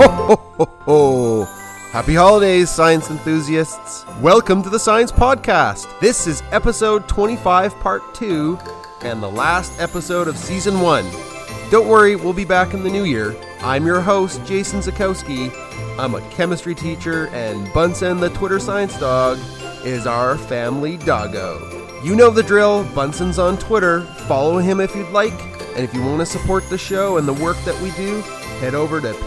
Ho, ho, ho, ho. Happy holidays, science enthusiasts. Welcome to the Science Podcast. This is episode 25, part 2, and the last episode of season 1. Don't worry, we'll be back in the new year. I'm your host, Jason Zakowski. I'm a chemistry teacher, and Bunsen, the Twitter science dog, is our family doggo. You know the drill. Bunsen's on Twitter. Follow him if you'd like. And if you want to support the show and the work that we do, head over to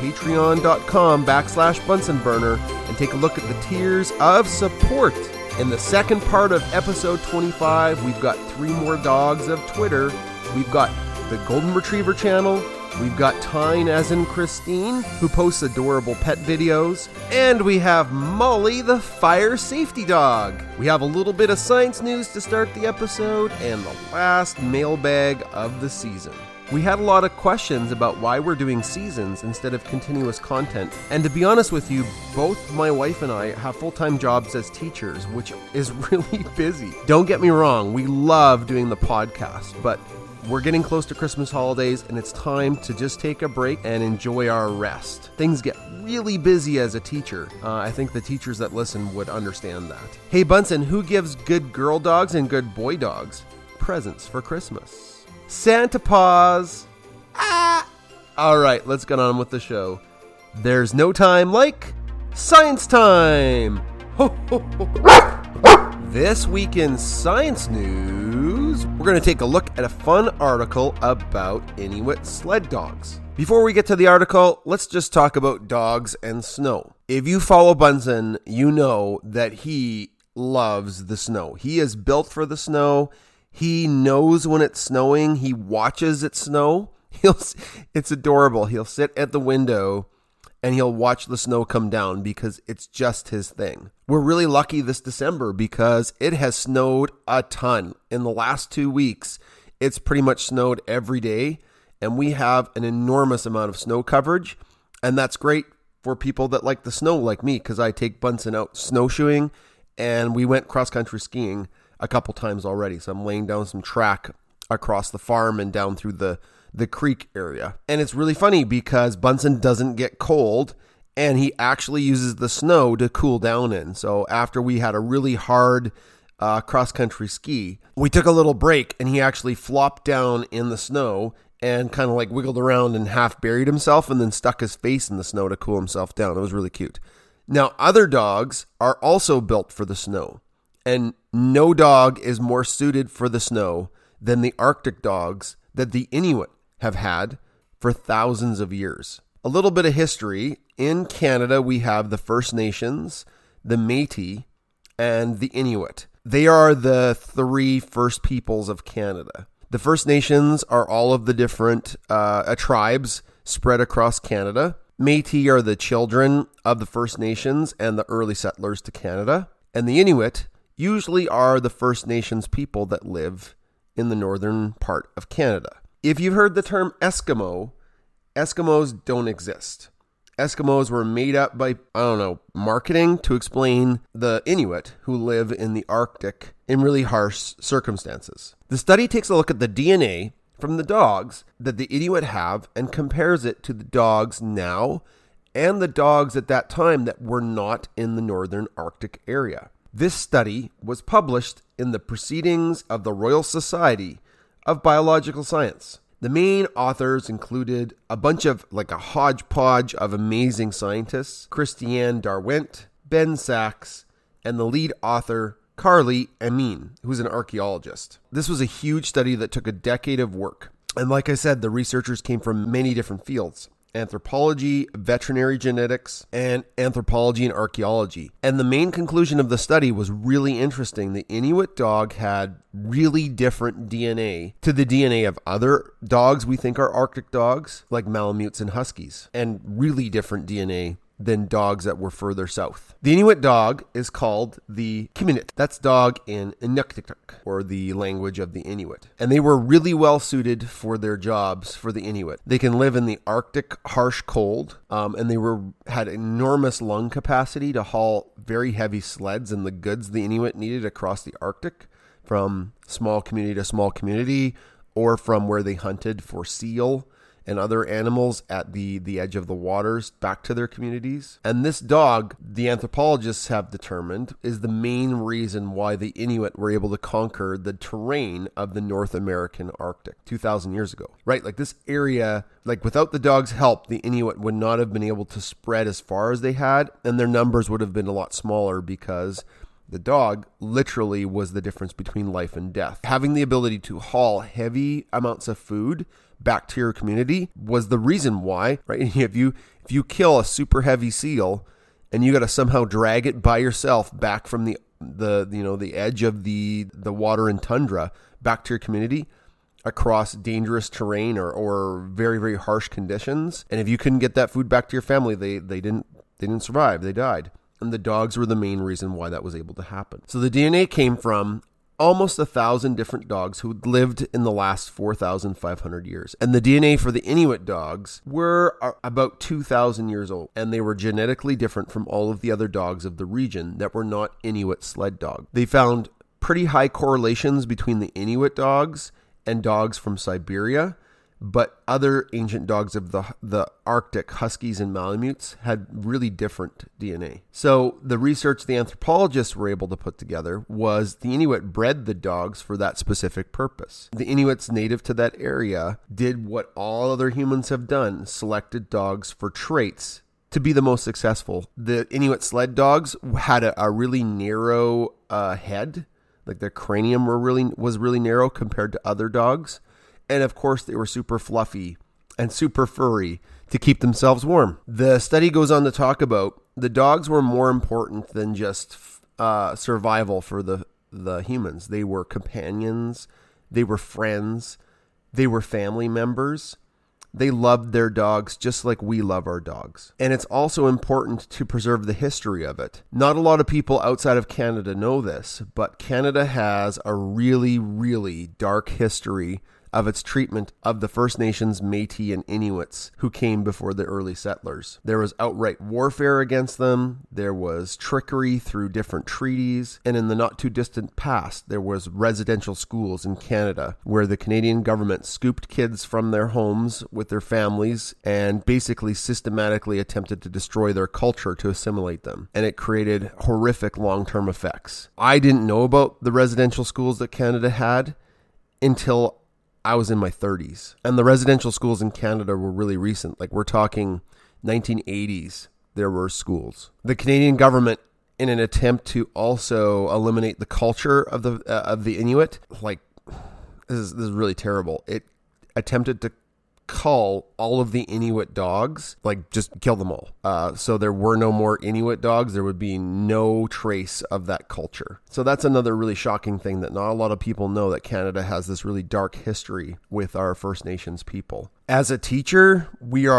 patreon.com/BunsonBurner and take a look at the tiers of support. In the second part of episode 25, we've got 3 more dogs of Twitter. We've got the Golden Retriever channel. We've got Tyne, as in Christine, who posts adorable pet videos. And we have Molly, the fire safety dog. We have a little bit of science news to start the episode and the last mailbag of the season. We had a lot of questions about why we're doing seasons instead of continuous content. And to be honest with you, both my wife and I have full-time jobs as teachers, which is really busy. Don't get me wrong, we love doing the podcast, but we're getting close to Christmas holidays and it's time to just take a break and enjoy our rest. Things get really busy as a teacher. I think the teachers that listen would understand that. Hey Bunsen, who gives good girl dogs and good boy dogs presents for Christmas? Santa Paws. All right, let's get on with the show. There's no time like science time. Ho, ho, ho. This week in science news, we're going to take a look at a fun article about Inuit sled dogs. Before we get to the article, let's just talk about dogs and snow. If you follow Bunsen, you know that he loves the snow. He is built for the snow. He knows when it's snowing. He watches it snow. It's adorable. He'll sit at the window and he'll watch the snow come down because it's just his thing. We're really lucky this December because it has snowed a ton. In the last 2 weeks, it's pretty much snowed every day, and we have an enormous amount of snow coverage, and that's great for people that like the snow like me because I take Bunsen out snowshoeing, and we went cross-country skiing a couple times already, so I'm laying down some track across the farm and down through the creek area. And it's really funny because Bunsen doesn't get cold and he actually uses the snow to cool down in. So after we had a really hard cross-country ski, we took a little break and he actually flopped down in the snow and kind of like wiggled around and half buried himself and then stuck his face in the snow to cool himself down. It was really cute. Now, other dogs are also built for the snow, and no dog is more suited for the snow than the Arctic dogs that the Inuit have had for thousands of years. A little bit of history. In Canada, we have the First Nations, the Métis, and the Inuit. They are the 3 first peoples of Canada. The First Nations are all of the different tribes spread across Canada. Métis are the children of the First Nations and the early settlers to Canada. And the Inuit usually are the First Nations people that live in the northern part of Canada. If you've heard the term Eskimo, Eskimos don't exist. Eskimos were made up by, marketing to explain the Inuit who live in the Arctic in really harsh circumstances. The study takes a look at the DNA from the dogs that the Inuit have and compares it to the dogs now and the dogs at that time that were not in the northern Arctic area. This study was published in the Proceedings of the Royal Society of Biological Science. The main authors included a hodgepodge of amazing scientists: Christiane Darwent, Ben Sachs, and the lead author, Carly Amin, who's an archaeologist. This was a huge study that took a decade of work. And like I said, the researchers came from many different fields: anthropology, veterinary genetics, and anthropology and archaeology. And the main conclusion of the study was really interesting. The Inuit dog had really different DNA to the DNA of other dogs we think are Arctic dogs, like Malamutes and Huskies, and really different DNA than dogs that were further south. The Inuit dog is called the Kiminit. That's dog in Inuktitut, or the language of the Inuit. And they were really well suited for their jobs for the Inuit. They can live in the Arctic harsh cold, and they had enormous lung capacity to haul very heavy sleds and the goods the Inuit needed across the Arctic from small community to small community, or from where they hunted for seal and other animals at the edge of the waters back to their communities. And this dog, the anthropologists have determined, is the main reason why the Inuit were able to conquer the terrain of the North American Arctic 2,000 years ago, right? Like this area, like without the dog's help, the Inuit would not have been able to spread as far as they had, and their numbers would have been a lot smaller because the dog literally was the difference between life and death. Having the ability to haul heavy amounts of food back to your community was the reason why, right? If you kill a super heavy seal and you got to somehow drag it by yourself back from the edge of the water and tundra back to your community across dangerous terrain or very, very harsh conditions, and if you couldn't get that food back to your family, they didn't survive. They died. And the dogs were the main reason why that was able to happen. So the DNA came from almost 1,000 different dogs who lived in the last 4,500 years. And the DNA for the Inuit dogs were about 2,000 years old. And they were genetically different from all of the other dogs of the region that were not Inuit sled dog. They found pretty high correlations between the Inuit dogs and dogs from Siberia. But other ancient dogs of the Arctic, huskies and malamutes, had really different DNA. So the research the anthropologists were able to put together was the Inuit bred the dogs for that specific purpose. The Inuits native to that area did what all other humans have done, selected dogs for traits to be the most successful. The Inuit sled dogs had a really narrow head, like their cranium was really narrow compared to other dogs. And of course, they were super fluffy and super furry to keep themselves warm. The study goes on to talk about the dogs were more important than just survival for the humans. They were companions. They were friends. They were family members. They loved their dogs just like we love our dogs. And it's also important to preserve the history of it. Not a lot of people outside of Canada know this, but Canada has a really, really dark history of its treatment of the First Nations, Métis, and Inuits who came before the early settlers. There was outright warfare against them, there was trickery through different treaties, and in the not too distant past, there was residential schools in Canada where the Canadian government scooped kids from their homes with their families and basically systematically attempted to destroy their culture to assimilate them. And it created horrific long-term effects. I didn't know about the residential schools that Canada had until I was in my 30s. And the residential schools in Canada were really recent. Like we're talking 1980s, there were schools. The Canadian government, in an attempt to also eliminate the culture of the Inuit, like this is really terrible. It attempted to cull all of the Inuit dogs, like just kill them all. So there were no more Inuit dogs. There would be no trace of that culture. So that's another really shocking thing that not a lot of people know, that Canada has this really dark history with our First Nations people. As a teacher,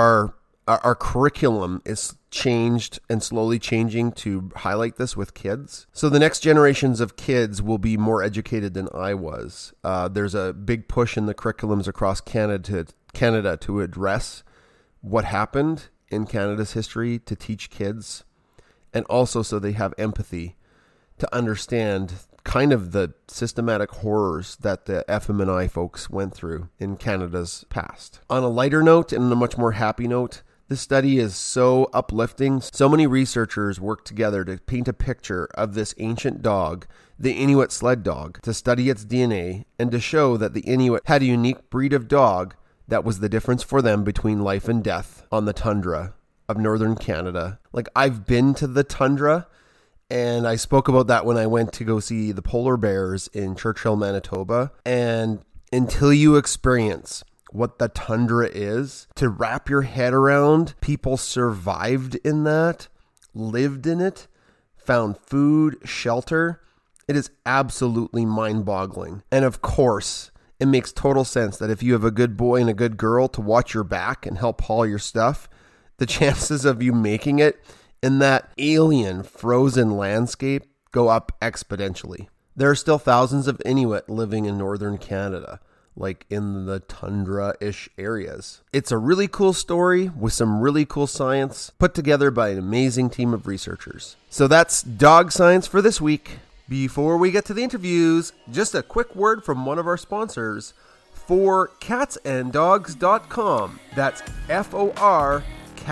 our curriculum is changed and slowly changing to highlight this with kids. So the next generations of kids will be more educated than I was. There's a big push in the curriculums across Canada to address what happened in Canada's history, to teach kids, and also so they have empathy to understand kind of the systematic horrors that the FM&I folks went through in Canada's past. On a lighter note and a much more happy note, this study is so uplifting. So many researchers worked together to paint a picture of this ancient dog, the Inuit sled dog, to study its DNA and to show that the Inuit had a unique breed of dog that was the difference for them between life and death on the tundra of northern Canada. Like, I've been to the tundra, and I spoke about that when I went to go see the polar bears in Churchill, Manitoba. And until you experience what the tundra is, to wrap your head around, people survived in that, lived in it, found food, shelter. It is absolutely mind-boggling. And of course, it makes total sense that if you have a good boy and a good girl to watch your back and help haul your stuff, the chances of you making it in that alien frozen landscape go up exponentially. There are still thousands of Inuit living in northern Canada, like in the tundra-ish areas. It's a really cool story with some really cool science put together by an amazing team of researchers. So that's dog science for this week. Before we get to the interviews, just a quick word from one of our sponsors, for catsanddogs.com. That's FOR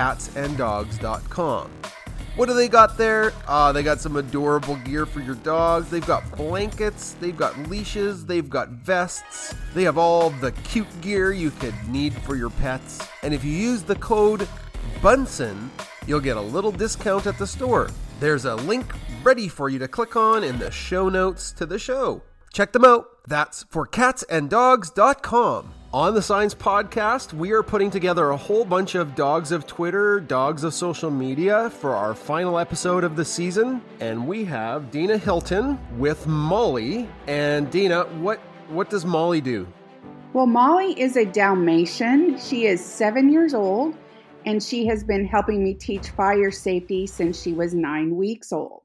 catsanddogs.com. What do they got there? They got some adorable gear for your dogs. They've got blankets, they've got leashes, they've got vests. They have all the cute gear you could need for your pets. And if you use the code Bunsen, you'll get a little discount at the store. There's a link ready for you to click on in the show notes to the show. Check them out. That's for catsanddogs.com. On the Science Podcast, we are putting together a whole bunch of dogs of Twitter, dogs of social media for our final episode of the season. And we have Dina Hilton with Molly. And Dina, what does Molly do? Well, Molly is a Dalmatian. She is 7 years old, and she has been helping me teach fire safety since she was 9 weeks old.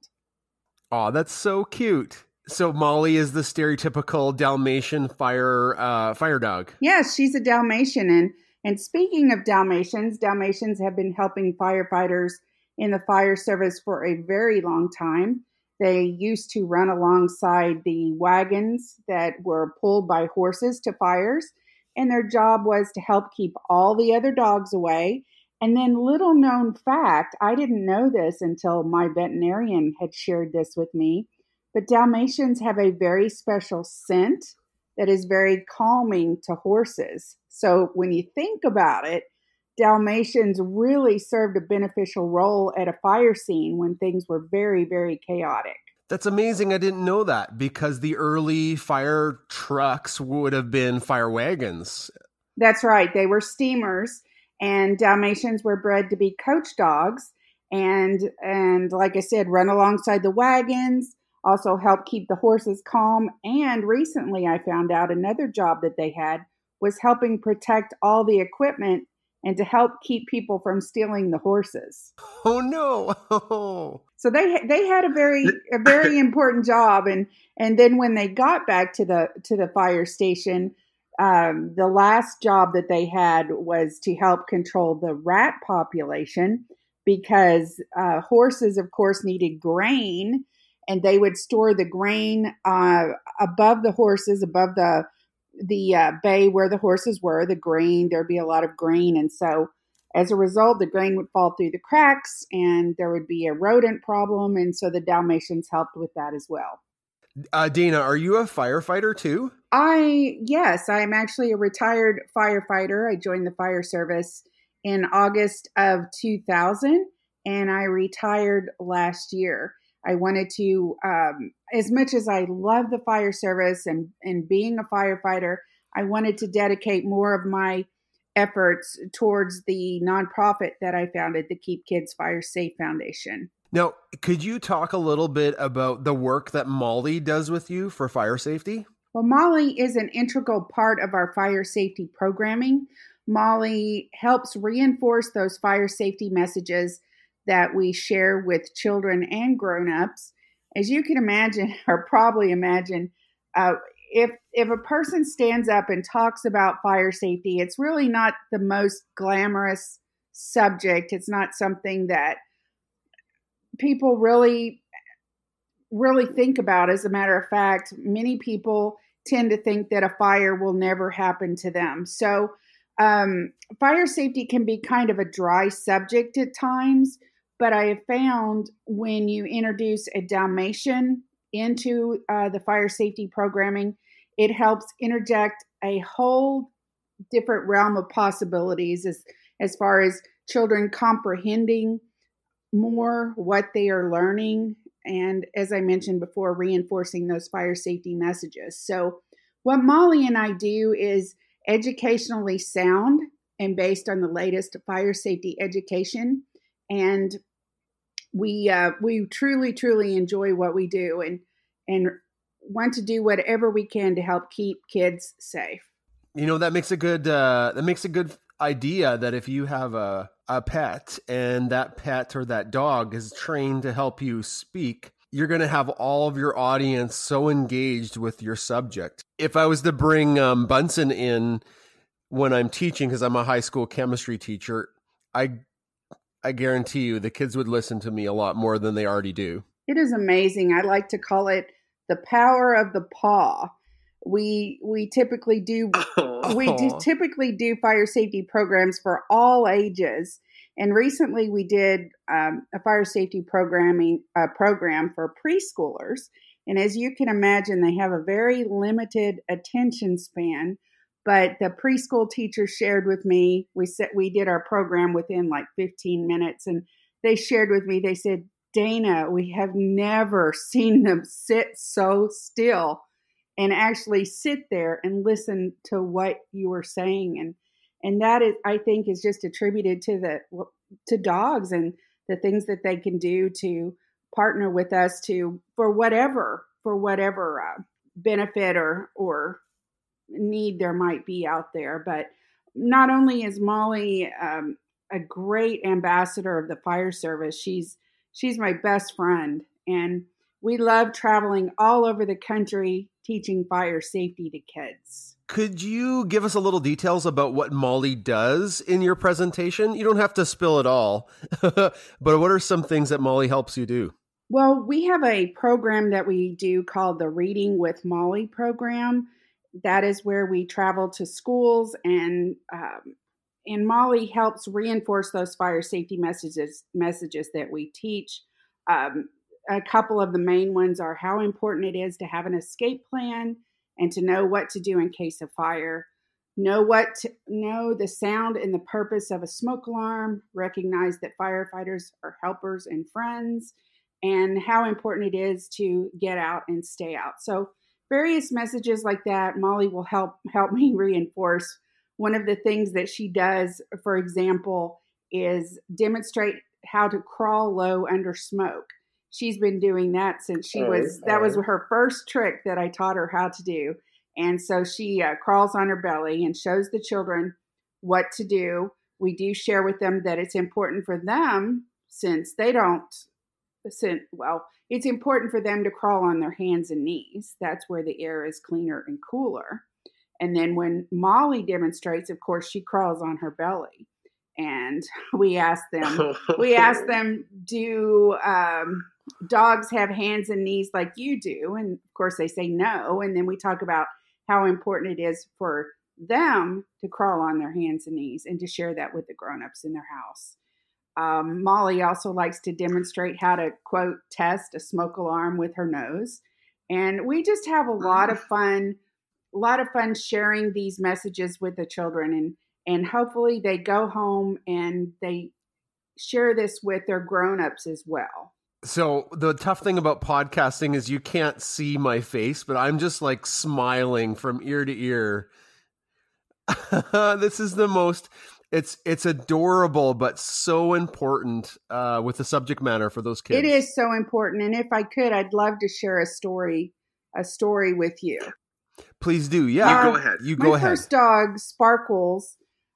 Oh, that's so cute. So Molly is the stereotypical Dalmatian fire dog. Yes, she's a Dalmatian. And speaking of Dalmatians have been helping firefighters in the fire service for a very long time. They used to run alongside the wagons that were pulled by horses to fires, and their job was to help keep all the other dogs away. And then, little known fact, I didn't know this until my veterinarian had shared this with me, but Dalmatians have a very special scent that is very calming to horses. So when you think about it, Dalmatians really served a beneficial role at a fire scene when things were very, very chaotic. That's amazing. I didn't know that, because the early fire trucks would have been fire wagons. That's right. They were steamers, and Dalmatians were bred to be coach dogs. And like I said, run alongside the wagons, also help keep the horses calm. And recently I found out another job that they had was helping protect all the equipment and to help keep people from stealing the horses. Oh no. So they had a very important job. And then when they got back to the fire station, the last job that they had was to help control the rat population, because horses, of course, needed grain. And they would store the grain above the horses, above the bay where the horses were. The grain, there'd be a lot of grain, and so as a result, the grain would fall through the cracks, and there would be a rodent problem. And so the Dalmatians helped with that as well. Dina, are you a firefighter too? Yes, I am actually a retired firefighter. I joined the fire service in August of 2000, and I retired last year. I wanted to, as much as I love the fire service and being a firefighter, I wanted to dedicate more of my efforts towards the nonprofit that I founded, the Keep Kids Fire Safe Foundation. Now, could you talk a little bit about the work that Molly does with you for fire safety? Well, Molly is an integral part of our fire safety programming. Molly helps reinforce those fire safety messages that we share with children and grown-ups. As you can imagine, or probably imagine, if a person stands up and talks about fire safety, it's really not the most glamorous subject. It's not something that people really think about. As a matter of fact, many people tend to think that a fire will never happen to them. So fire safety can be kind of a dry subject at times. But I have found when you introduce a Dalmatian into the fire safety programming, it helps interject a whole different realm of possibilities as far as children comprehending more what they are learning. And as I mentioned before, reinforcing those fire safety messages. So what Molly and I do is educationally sound and based on the latest fire safety education. And we truly, truly enjoy what we do and want to do whatever we can to help keep kids safe. You know, that makes a good idea that if you have a pet and that pet or that dog is trained to help you speak, you're going to have all of your audience so engaged with your subject. If I was to bring Bunsen in when I'm teaching, because I'm a high school chemistry teacher, I guarantee you the kids would listen to me a lot more than they already do. It is amazing. I like to call it the power of the paw. We typically do we typically do fire safety programs for all ages. And recently we did a fire safety program for preschoolers. And as you can imagine, they have a very limited attention span. But the preschool teacher shared with me, we did our program within like 15 minutes. And they shared with me, they said, Dana, we have never seen them sit so still and actually sit there and listen to what you were saying. And that is, I think, is just attributed to dogs and the things that they can do to partner with us for whatever benefit or need there might be out there. But not only is Molly a great ambassador of the fire service, she's my best friend, and we love traveling all over the country teaching fire safety to kids. Could you give us a little details about what Molly does in your presentation? You don't have to spill it all, but what are some things that Molly helps you do? Well, we have a program that we do called the Reading with Molly program. That is where we travel to schools, and Molly helps reinforce those fire safety messages that we teach. A couple of the main ones are how important it is to have an escape plan and to know what to do in case of fire. Know the sound and the purpose of a smoke alarm. Recognize that firefighters are helpers and friends, and how important it is to get out and stay out. So various messages like that, Molly will help me reinforce. One of the things that she does, for example, is demonstrate how to crawl low under smoke. She's been doing that since that was her first trick that I taught her how to do. And so she crawls on her belly and shows the children what to do. We do share with them that it's important for them, it's important for them to crawl on their hands and knees. That's where the air is cleaner and cooler. And then when Molly demonstrates, of course, she crawls on her belly. And we ask them, do dogs have hands and knees like you do? And of course they say no. And then we talk about how important it is for them to crawl on their hands and knees and to share that with the grown-ups in their house. Molly also likes to demonstrate how to, quote, test a smoke alarm with her nose. And we just have a lot of fun sharing these messages with the children. And hopefully they go home and they share this with their grown-ups as well. So the tough thing about podcasting is you can't see my face, but I'm just like smiling from ear to ear. This is the most, it's adorable, but so important with the subject matter for those kids. It is so important. And if I could, I'd love to share a story with you. Please do. Yeah. Go ahead. My first dog, Sparkles,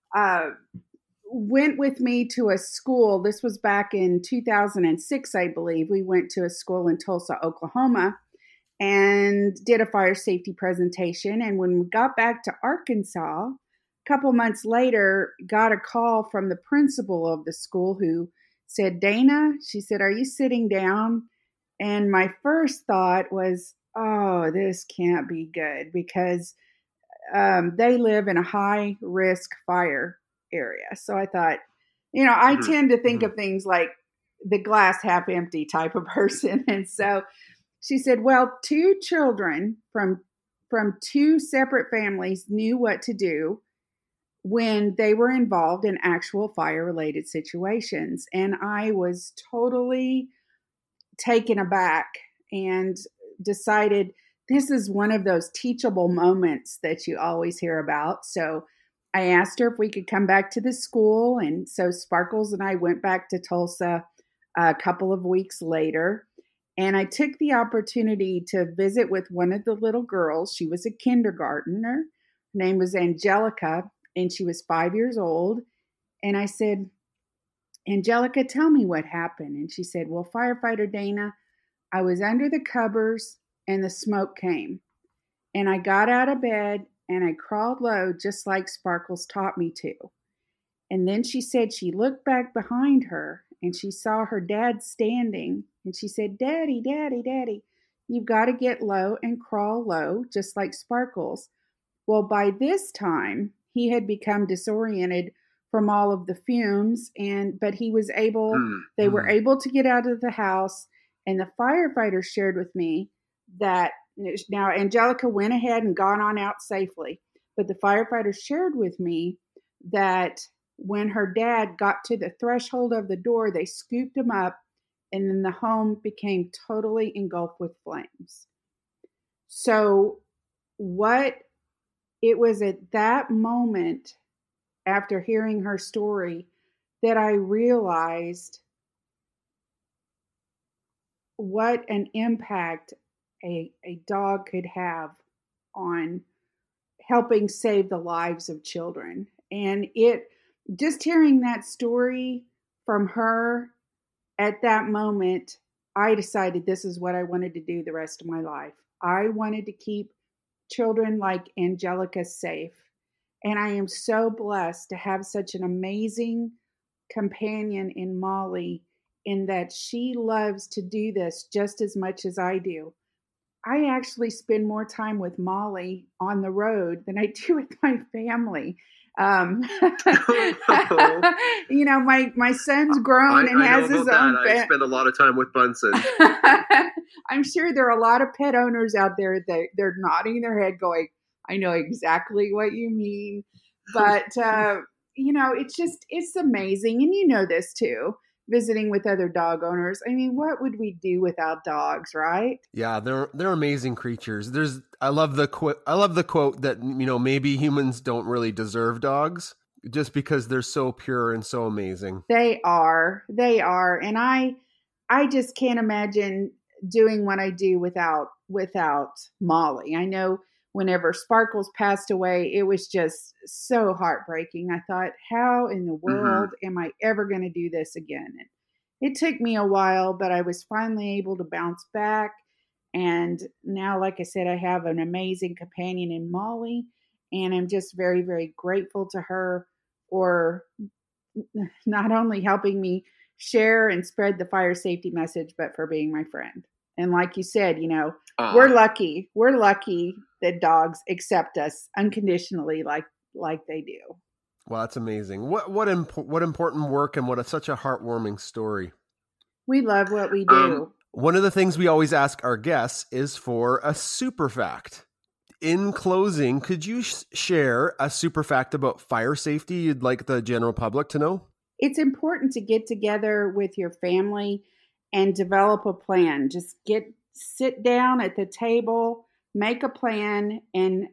went with me to a school. This was back in 2006, I believe. We went to a school in Tulsa, Oklahoma, and did a fire safety presentation. And when we got back to Arkansas, a couple months later, got a call from the principal of the school who said, Dana, she said, are you sitting down? And my first thought was, oh, this can't be good, because they live in a high risk fire area. So I thought, I tend to think of things like the glass half empty type of person. And so she said, well, 2 children from 2 separate families knew what to do when they were involved in actual fire related situations. And I was totally taken aback and decided this is one of those teachable moments that you always hear about. So I asked her if we could come back to the school. And so Sparkles and I went back to Tulsa a couple of weeks later. And I took the opportunity to visit with one of the little girls. She was a kindergartner. Her name was Angelica, and she was 5 years old. And I said, Angelica, tell me what happened. And she said, well, firefighter Dana, I was under the covers and the smoke came. And I got out of bed and I crawled low just like Sparkles taught me to. And then she said she looked back behind her and she saw her dad standing. And she said, Daddy, Daddy, Daddy, you've got to get low and crawl low just like Sparkles. Well, by this time, he had become disoriented from all of the fumes, but they were able to get out of the house, and the firefighters shared with me that now Angelica went ahead and got on out safely, but the firefighters shared with me that when her dad got to the threshold of the door, they scooped him up, and then the home became totally engulfed with flames. So it was at that moment, after hearing her story, that I realized what an impact a dog could have on helping save the lives of children. And just hearing that story from her at that moment, I decided this is what I wanted to do the rest of my life. I wanted to keep children like Angelica safe. And I am so blessed to have such an amazing companion in Molly, in that she loves to do this just as much as I do. I actually spend more time with Molly on the road than I do with my family. My son's grown and has his own pet. I spend a lot of time with Bunsen. I'm sure there are a lot of pet owners out there that they're nodding their head going, I know exactly what you mean. But, it's amazing. And you know this too, visiting with other dog owners. I mean, what would we do without dogs, right? Yeah, they're amazing creatures. I love the quote that, maybe humans don't really deserve dogs just because they're so pure and so amazing. They are. And I just can't imagine doing what I do without Molly. I know whenever Sparkles passed away, it was just so heartbreaking. I thought, how in the world am I ever going to do this again? And it took me a while, but I was finally able to bounce back. And now, like I said, I have an amazing companion in Molly, and I'm just very, very grateful to her for not only helping me share and spread the fire safety message, but for being my friend. And like you said, we're lucky. We're lucky that dogs accept us unconditionally like they do. Well, that's amazing. What important work, and such a heartwarming story. We love what we do. One of the things we always ask our guests is for a super fact. In closing, could you share a super fact about fire safety you'd like the general public to know? It's important to get together with your family and develop a plan. Just sit down at the table, make a plan, and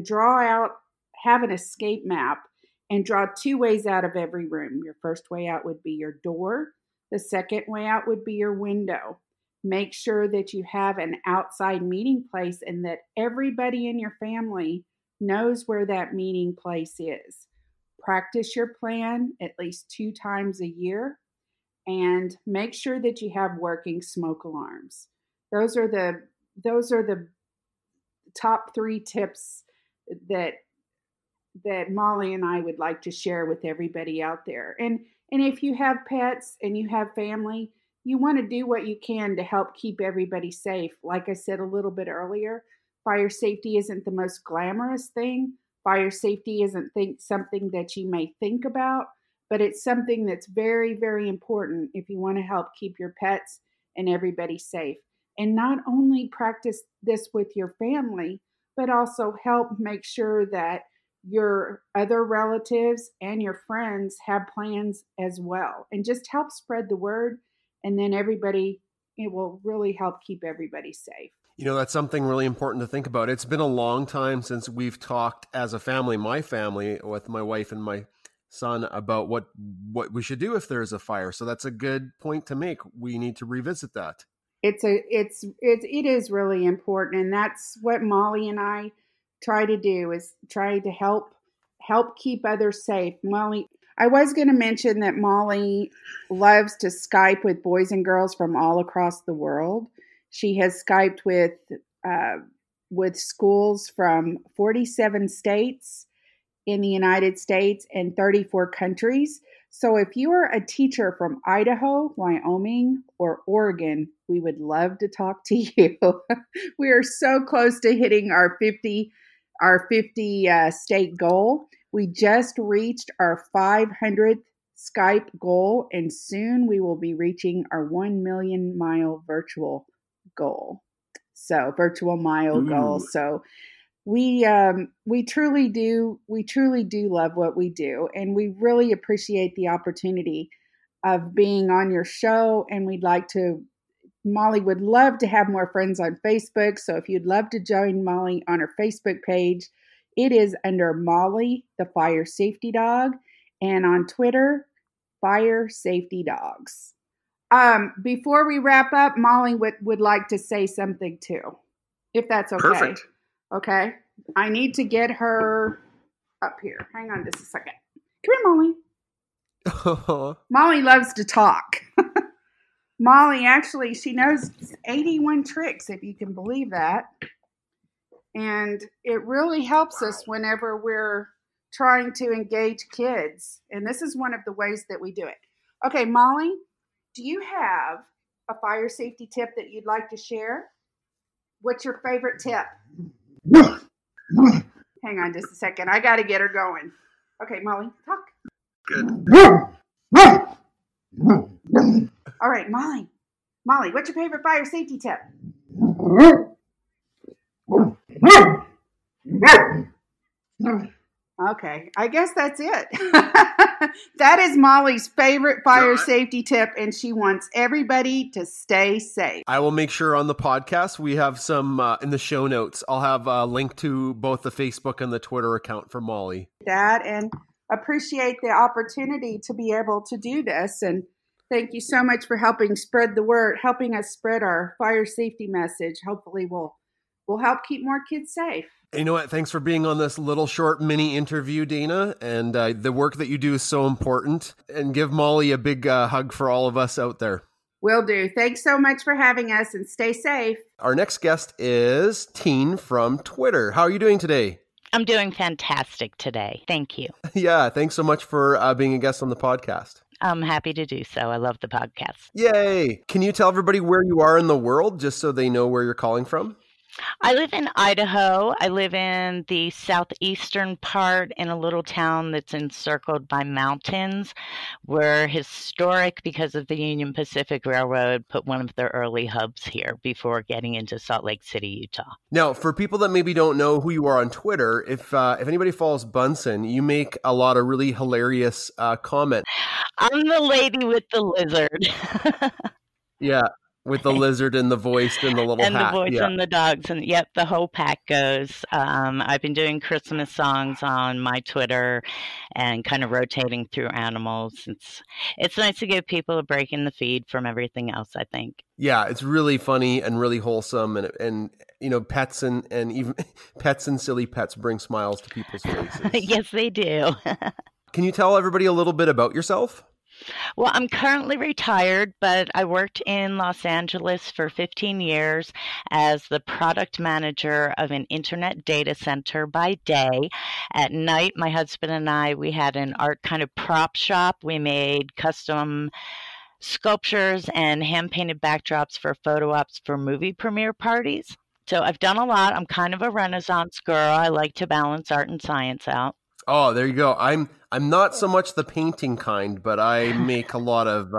have an escape map, and draw 2 ways out of every room. Your first way out would be your door. The second way out would be your window. Make sure that you have an outside meeting place and that everybody in your family knows where that meeting place is. Practice your plan at least 2 times a year, and make sure that you have working smoke alarms. Those are the top 3 tips that Molly and I would like to share with everybody out there. And if you have pets and you have family, you want to do what you can to help keep everybody safe. Like I said a little bit earlier, fire safety isn't the most glamorous thing. Fire safety isn't something that you may think about, but it's something that's very, very important if you want to help keep your pets and everybody safe. And not only practice this with your family, but also help make sure that your other relatives and your friends have plans as well. And just help spread the word. And then it will really help keep everybody safe. That's something really important to think about. It's been a long time since we've talked as a family, my family, with my wife and my son, about what we should do if there's a fire. So that's a good point to make. We need to revisit that. It is really important. And that's what Molly and I try to do, is try to help keep others safe. Molly, I was going to mention that Molly loves to Skype with boys and girls from all across the world. She has Skyped with schools from 47 states in the United States and 34 countries. So if you are a teacher from Idaho, Wyoming, or Oregon, we would love to talk to you. We are so close to hitting our 50 our 50 state goal. We just reached our 500th Skype goal, and soon we will be reaching our 1 million mile virtual goal. So virtual mile goal. So we truly do love what we do, and we really appreciate the opportunity of being on your show. And Molly would love to have more friends on Facebook. So if you'd love to join Molly on her Facebook page, it is under Molly the Fire Safety Dog, and on Twitter, Fire Safety Dogs. Before we wrap up, Molly would like to say something too, if that's okay. Perfect. Okay. I need to get her up here. Hang on just a second. Come here, Molly. Molly loves to talk. Molly, actually, she knows 81 tricks, if you can believe that. And it really helps us whenever we're trying to engage kids. And this is one of the ways that we do it. Okay, Molly, do you have a fire safety tip that you'd like to share? What's your favorite tip? Hang on just a second. I got to get her going. Okay, Molly, talk. Good. All right, Molly. Molly, what's your favorite fire safety tip? Okay, I guess that's it. That is Molly's favorite fire safety tip, and she wants everybody to stay safe. I will make sure on the podcast we have some in the show notes. I'll have a link to both the Facebook and the Twitter account for Molly. That, and appreciate the opportunity to be able to do this. And thank you so much for helping spread the word, helping us spread our fire safety message. Hopefully we'll help keep more kids safe. You know what? Thanks for being on this little short mini interview, Dana. And the work that you do is so important. And give Molly a big hug for all of us out there. Will do. Thanks so much for having us, and stay safe. Our next guest is Teen from Twitter. How are you doing today? I'm doing fantastic today. Thank you. Yeah, thanks so much for being a guest on the podcast. I'm happy to do so. I love the podcast. Yay! Can you tell everybody where you are in the world, just so they know where you're calling from? I live in Idaho. I live in the southeastern part in a little town that's encircled by mountains. We're historic because of the Union Pacific Railroad put one of their early hubs here before getting into Salt Lake City, Utah. Now, for people that maybe don't know who you are on Twitter, if anybody follows Bunsen, you make a lot of really hilarious comments. I'm the lady with the lizard. Yeah. With the lizard and the voice and the little and hat. The voice and the dogs. And yep, the whole pack goes. I've been doing Christmas songs on my Twitter and kind of rotating through animals. It's nice to give people a break in the feed from everything else, I think. Yeah, it's really funny and really wholesome. And you know, pets and even pets and silly pets bring smiles to people's faces. Yes, they do. Can you tell everybody a little bit about yourself? Well, I'm currently retired, but I worked in Los Angeles for 15 years as the product manager of an internet data center by day. At night, my husband and I, we had an art kind of prop shop. We made custom sculptures and hand-painted backdrops for photo ops for movie premiere parties. So I've done a lot. I'm kind of a Renaissance girl. I like to balance art and science out. Oh, there you go. I'm not so much the painting kind, but I make a lot of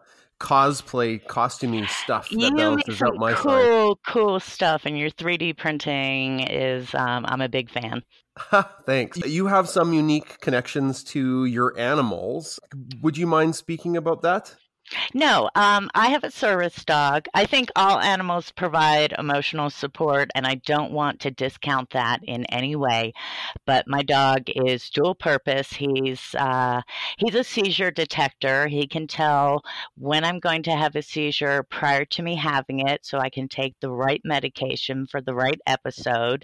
cosplay, costuming stuff that balances out my side. Cool stuff, and your 3D printing is, I'm a big fan. Thanks. You have some unique connections to your animals. Would you mind speaking about that? No, I have a service dog. I think all animals provide emotional support, and I don't want to discount that in any way. But my dog is dual purpose. He's a seizure detector. He can tell when I'm going to have a seizure prior to me having it, so I can take the right medication for the right episode.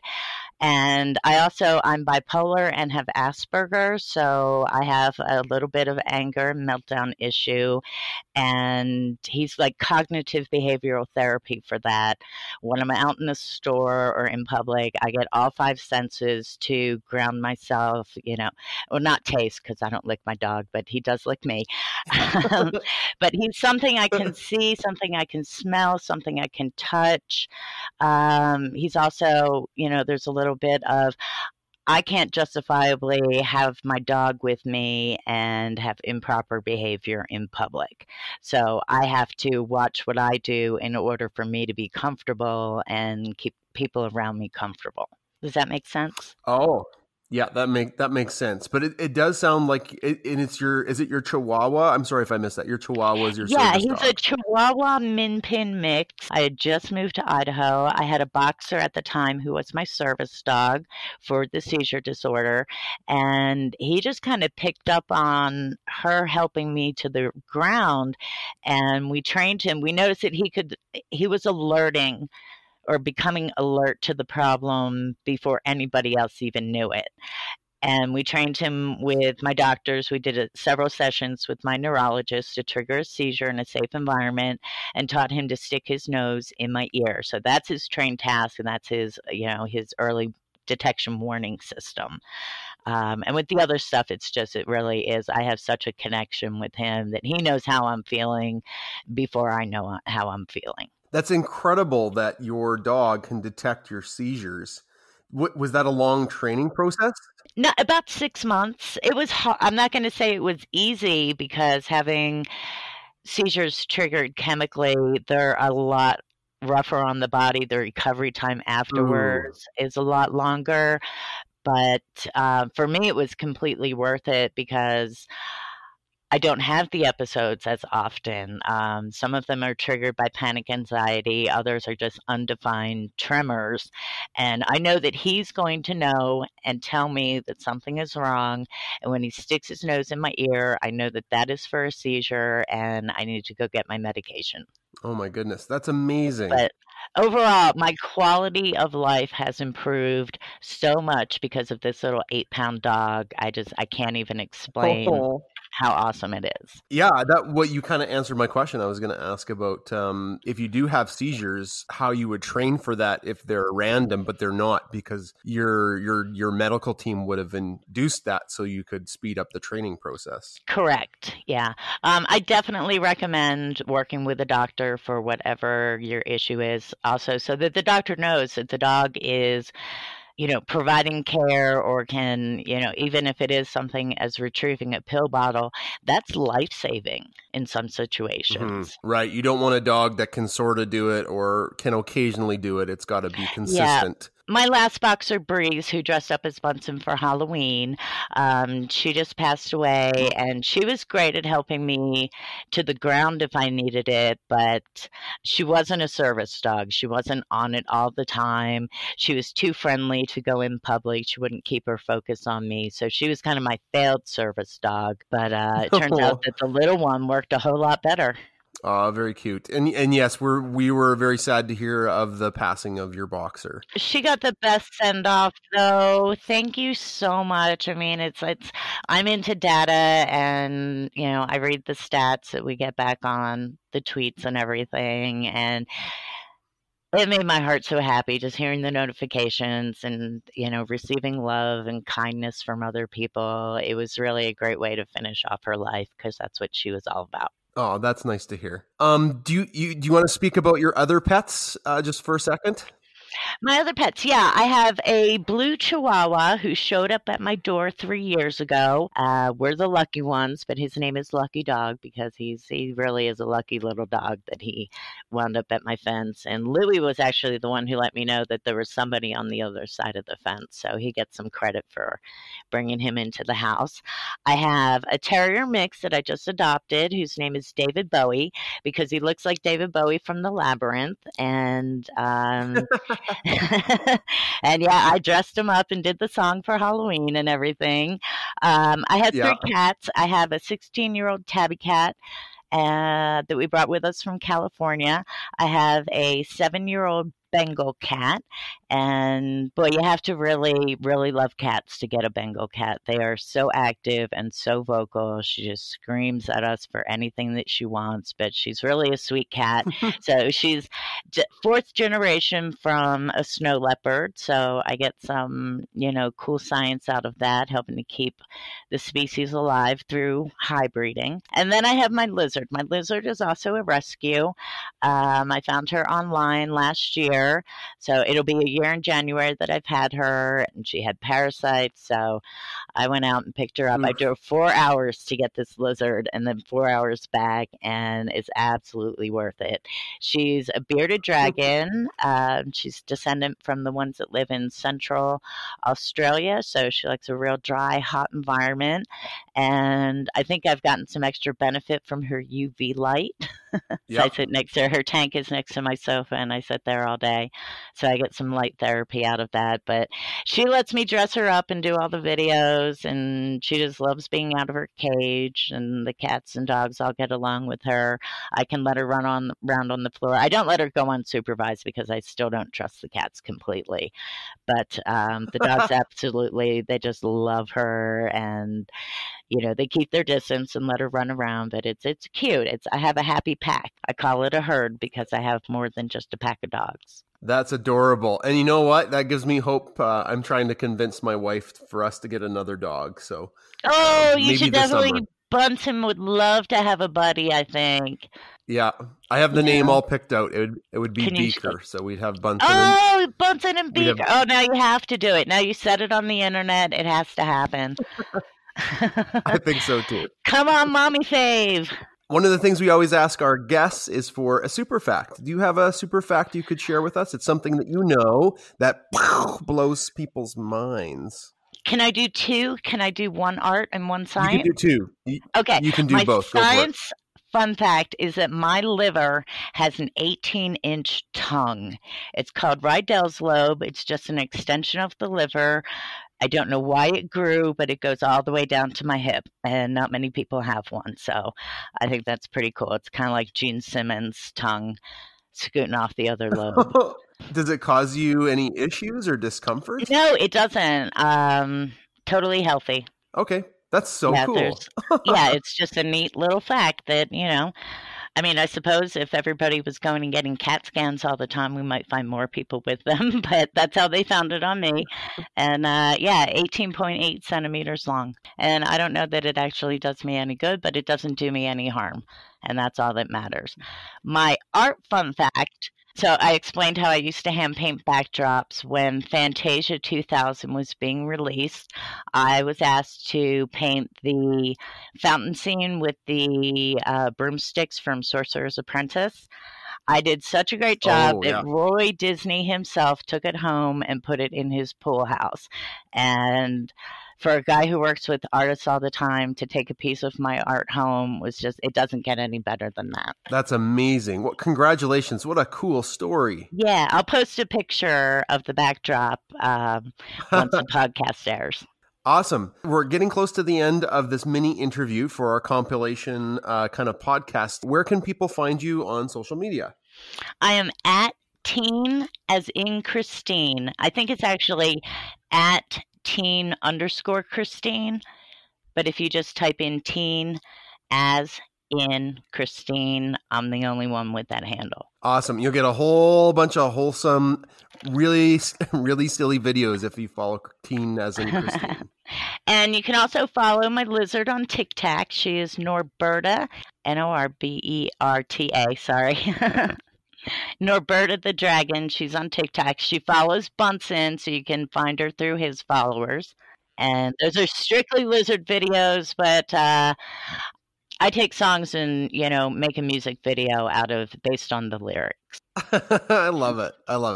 And I'm bipolar and have Asperger's, so I have a little bit of anger and meltdown issue. And he's like cognitive behavioral therapy for that. When I'm out in the store or in public, I get all five senses to ground myself, well, not taste because I don't lick my dog, but he does lick me. But he's something I can see, something I can smell, something I can touch. He's also, there's a little little bit of, I can't justifiably have my dog with me and have improper behavior in public. So I have to watch what I do in order for me to be comfortable and keep people around me comfortable. Does that make sense? Oh, yeah, that makes sense. But it does sound like and is it your Chihuahua? I'm sorry if I missed that. Your Chihuahua is your Yeah, service he's dog. a Chihuahua Min Pin mix. I had just moved to Idaho. I had a boxer at the time who was my service dog for the seizure disorder, and he just kind of picked up on her helping me to the ground, and we trained him. We noticed that he was alerting or becoming alert to the problem before anybody else even knew it. And we trained him with my doctors. We did several sessions with my neurologist to trigger a seizure in a safe environment, and taught him to stick his nose in my ear. So that's his trained task, and that's his early detection warning system. And with the other stuff, it really is. I have such a connection with him that he knows how I'm feeling before I know how I'm feeling. That's incredible that your dog can detect your seizures. Was that a long training process? No, about 6 months. It was I'm not going to say it was easy, because having seizures triggered chemically, they're a lot rougher on the body. The recovery time afterwards is a lot longer. But for me, it was completely worth it, because I don't have the episodes as often. Some of them are triggered by panic anxiety. Others are just undefined tremors. And I know that he's going to know and tell me that something is wrong. And when he sticks his nose in my ear, I know that that is for a seizure and I need to go get my medication. Oh my goodness, that's amazing. But overall, my quality of life has improved so much because of this little 8-pound dog. I can't even explain how awesome it is. Yeah, what you kind of answered my question. I was going to ask about if you do have seizures, how you would train for that if they're random, but they're not, because your medical team would have induced that so you could speed up the training process. Correct. Yeah. I definitely recommend working with a doctor for whatever your issue is, also so that the doctor knows that the dog is providing care, or can, even if it is something as retrieving a pill bottle, that's life-saving in some situations. Mm-hmm. Right. You don't want a dog that can sort of do it or can occasionally do it. It's got to be consistent. Yeah. My last boxer, Breeze, who dressed up as Bunsen for Halloween, she just passed away, and she was great at helping me to the ground if I needed it, but she wasn't a service dog. She wasn't on it all the time. She was too friendly to go in public. She wouldn't keep her focus on me, so she was kind of my failed service dog, but it turns out that the little one worked a whole lot better. Oh, very cute. And yes, we were very sad to hear of the passing of your boxer. She got the best send off, though. Thank you so much. I mean, it's I'm into data, and I read the stats that we get back on the tweets and everything, and it made my heart so happy just hearing the notifications and receiving love and kindness from other people. It was really a great way to finish off her life, because that's what she was all about. Oh, that's nice to hear. Do you want to speak about your other pets just for a second? My other pets, yeah. I have a blue Chihuahua who showed up at my door 3 years ago. We're the lucky ones, but his name is Lucky Dog because he really is a lucky little dog that he wound up at my fence. And Louie was actually the one who let me know that there was somebody on the other side of the fence, so he gets some credit for bringing him into the house. I have a terrier mix that I just adopted whose name is David Bowie because he looks like David Bowie from The Labyrinth. And and yeah, I dressed him up and did the song for Halloween and everything. I have 3 cats. I have a 16-year-old tabby cat that we brought with us from California. I have a 7-year-old Bengal cat, and boy, you have to really, really love cats to get a Bengal cat. They are so active and so vocal. She just screams at us for anything that she wants, but she's really a sweet cat. So she's 4th generation from a snow leopard, so I get some, cool science out of that, helping to keep the species alive through hybriding. And then I have my lizard. My lizard is also a rescue. I found her online last year. So it'll be a year in January that I've had her, and she had parasites. So I went out and picked her up. I drove 4 hours to get this lizard and then 4 hours back, and it's absolutely worth it. She's a bearded dragon. She's descendant from the ones that live in central Australia. So she likes a real dry, hot environment. And I think I've gotten some extra benefit from her UV light. So I sit next to her tank is next to my sofa, and I sit there all day. So I get some light therapy out of that. But she lets me dress her up and do all the videos, and she just loves being out of her cage. And the cats and dogs all get along with her. I can let her run around on the floor. I don't let her go unsupervised because I still don't trust the cats completely. But the dogs absolutely, they just love her, and they keep their distance and let her run around, but it's cute. I have a happy pack. I call it a herd because I have more than just a pack of dogs. That's adorable. And you know what? That gives me hope. I'm trying to convince my wife for us to get another dog. So, you should definitely. Bunsen would love to have a buddy, I think. Yeah, I have the name all picked out. It would be Beaker, so we'd have Bunsen. Bunsen and Beaker. Now you have to do it. Now you said it on the internet. It has to happen. I think so too. Come on, Mommy Fave. One of the things we always ask our guests is for a super fact. Do you have a super fact you could share with us? It's something that you know that blows people's minds. Can I do two? Can I do one art and one science? You can do two. Okay. You can do both. My science fun fact is that my liver has an 18-inch tongue. It's called Rydell's lobe. It's just an extension of the liver. I don't know why it grew, but it goes all the way down to my hip, and not many people have one. So I think that's pretty cool. It's kind of like Gene Simmons' tongue scooting off the other lobe. Does it cause you any issues or discomfort? No, it doesn't. Totally healthy. Okay. That's so cool. It's just a neat little fact that, I suppose if everybody was going and getting CAT scans all the time, we might find more people with them, but that's how they found it on me. And 18.8 centimeters long. And I don't know that it actually does me any good, but it doesn't do me any harm. And that's all that matters. My art fun fact. So I explained how I used to hand paint backdrops. When Fantasia 2000 was being released, I was asked to paint the fountain scene with the broomsticks from Sorcerer's Apprentice. I did such a great job that Roy Disney himself took it home and put it in his pool house. And for a guy who works with artists all the time to take a piece of my art home it doesn't get any better than that. That's amazing. Well, congratulations. What a cool story. Yeah, I'll post a picture of the backdrop once the podcast airs. Awesome. We're getting close to the end of this mini interview for our compilation kind of podcast. Where can people find you on social media? I am at teen as in Christine. I think it's actually at teen_Christine. But if you just type in teen as in Christine, I'm the only one with that handle. Awesome. You'll get a whole bunch of wholesome, really, really silly videos if you follow teen as in Christine. And you can also follow my lizard on TikTok. She is Norberta, Norberta, sorry. Norberta the Dragon. She's on TikTok. She follows Bunsen, so you can find her through his followers. And those are strictly lizard videos, but I take songs and, make a music video based on the lyrics. I love it.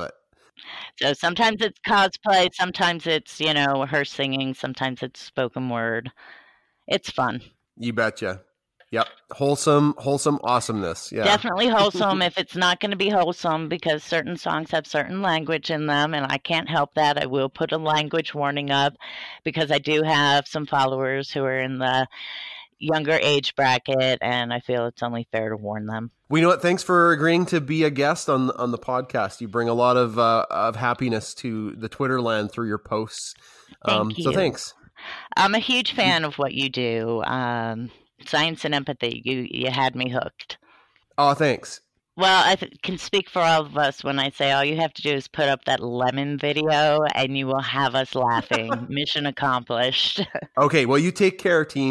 So sometimes it's cosplay, sometimes it's, her singing, sometimes it's spoken word. It's fun. You betcha. Yep. Wholesome awesomeness. Yeah. Definitely wholesome if it's not going to be wholesome, because certain songs have certain language in them, and I can't help that. I will put a language warning up because I do have some followers who are in the younger age bracket, and I feel it's only fair to warn them. Well, you know what? Thanks for agreeing to be a guest on the podcast. You bring a lot of happiness to the Twitter land through your posts. Thank you. So thanks. I'm a huge fan of what you do. Science and empathy. You had me hooked. Oh, thanks. Well, I can speak for all of us when I say all you have to do is put up that lemon video and you will have us laughing. Mission accomplished. Okay, well, you take care, teen.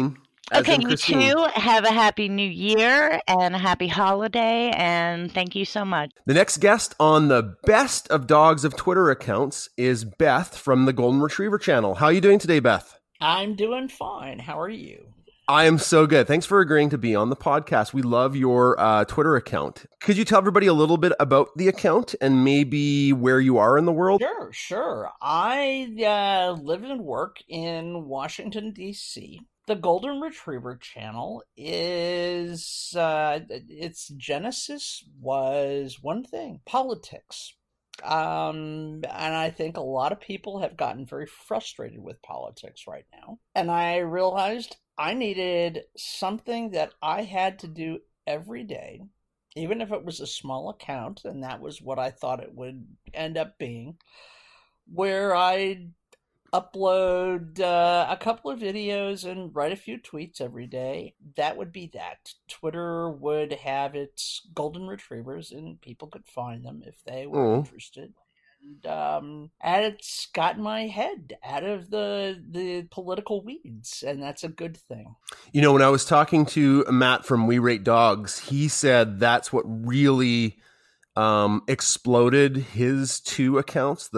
as Okay, in you Christine. too. Have a happy new year and a happy holiday. And thank you so much. The next guest on the Best of Dogs of Twitter accounts is Beth from the Golden Retriever channel. How are you doing today, Beth? I'm doing fine. How are you? I am so good. Thanks for agreeing to be on the podcast. We love your Twitter account. Could you tell everybody a little bit about the account and maybe where you are in the world? Sure. I live and work in Washington, D.C. The Golden Retriever channel is, its genesis was one thing, politics. And I think a lot of people have gotten very frustrated with politics right now. And I realized I needed something that I had to do every day, even if it was a small account, and that was what I thought it would end up being, where I'd upload a couple of videos and write a few tweets every day. That would be that. Twitter would have its golden retrievers, and people could find them if they were interested. And it's got my head out of the political weeds, and that's a good thing. You know, when I was talking to Matt from We Rate Dogs, he said that's what really exploded his two accounts.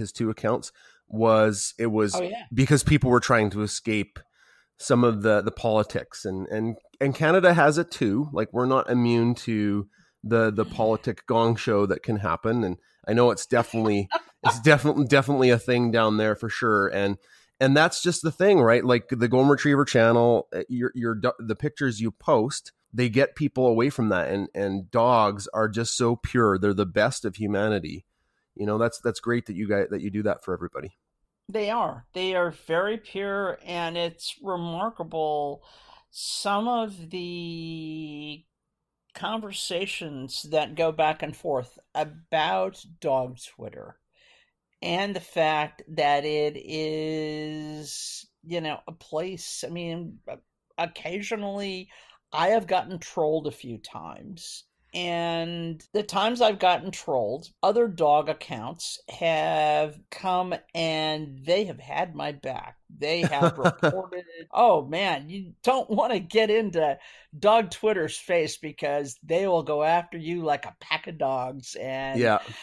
Was because people were trying to escape some of the politics, and Canada has it too. Like, we're not immune to the politic gong show that can happen, and I know it's definitely a thing down there for sure. And that's just the thing, right? Like the Golden Retriever channel, the pictures you post, they get people away from that, and dogs are just so pure. They're the best of humanity. You know, that's great that you do that for everybody. They are very pure, and it's remarkable some of the conversations that go back and forth about dog Twitter, and the fact that it is, a place. I mean, occasionally I have gotten trolled a few times. And the times I've gotten trolled, other dog accounts have come and they have had my back. They have reported, oh man, you don't want to get into dog Twitter's face because they will go after you like a pack of dogs. And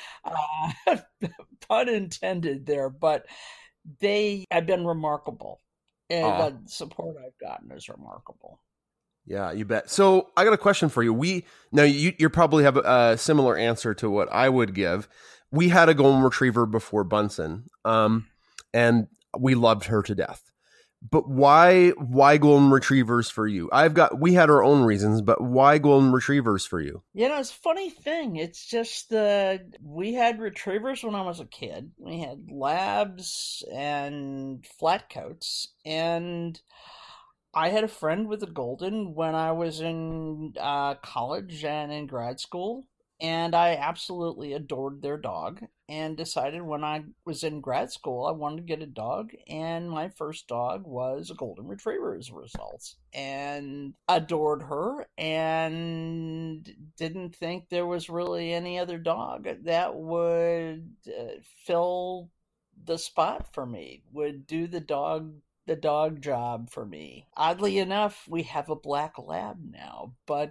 pun intended there, but they have been remarkable. And the support I've gotten is remarkable. Yeah, you bet. So I got a question for you. You probably have a similar answer to what I would give. We had a Golden Retriever before Bunsen, and we loved her to death. But why Golden Retrievers for you? We had our own reasons, but why Golden Retrievers for you? It's a funny thing. It's just we had retrievers when I was a kid. We had labs and flatcoats, and I had a friend with a golden when I was in college and in grad school, and I absolutely adored their dog, and decided when I was in grad school I wanted to get a dog, and my first dog was a Golden Retriever as a result, and adored her, and didn't think there was really any other dog that would fill the spot for me, would do the dog job for me. Oddly enough, we have a black lab now, but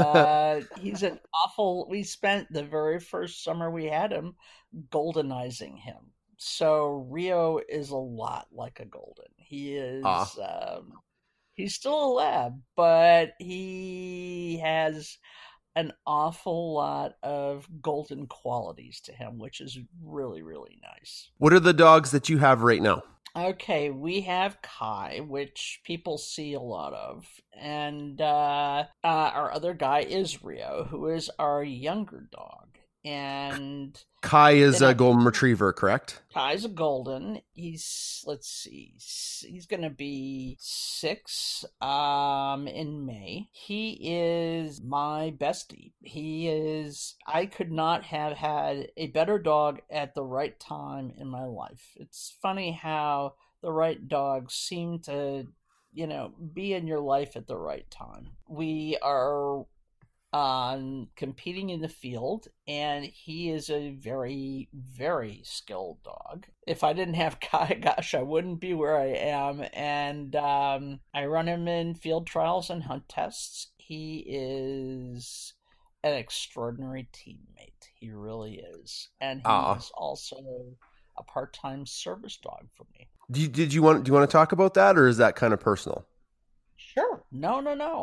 we spent the very first summer we had him goldenizing him. So Rio is a lot like a golden. He is, he's still a lab, but he has an awful lot of golden qualities to him, which is really, really nice. What are the dogs that you have right now? Okay, we have Kai, which people see a lot of, and our other guy is Rio, who is our younger dog. And Kai is a Golden Retriever, correct? Kai's a golden. He's going to be 6 in May. He is my bestie. I could not have had a better dog at the right time in my life. It's funny how the right dogs seem to, be in your life at the right time. We are on competing in the field, and he is a very, very skilled dog. If I didn't have Kai, gosh, I wouldn't be where I am. And I run him in field trials and hunt tests. He is an extraordinary teammate. He really is. And he's also a part-time service dog for me. Do you want to talk about that, or is that kind of personal? Sure. No.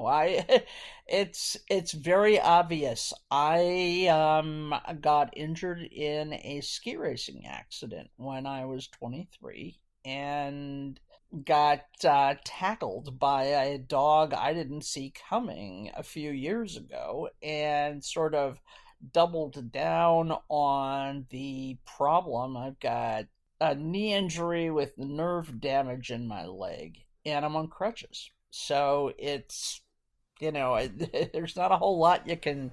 It's very obvious. I got injured in a ski racing accident when I was 23 and got tackled by a dog I didn't see coming a few years ago, and sort of doubled down on the problem. I've got a knee injury with nerve damage in my leg, and I'm on crutches. So it's, there's not a whole lot you can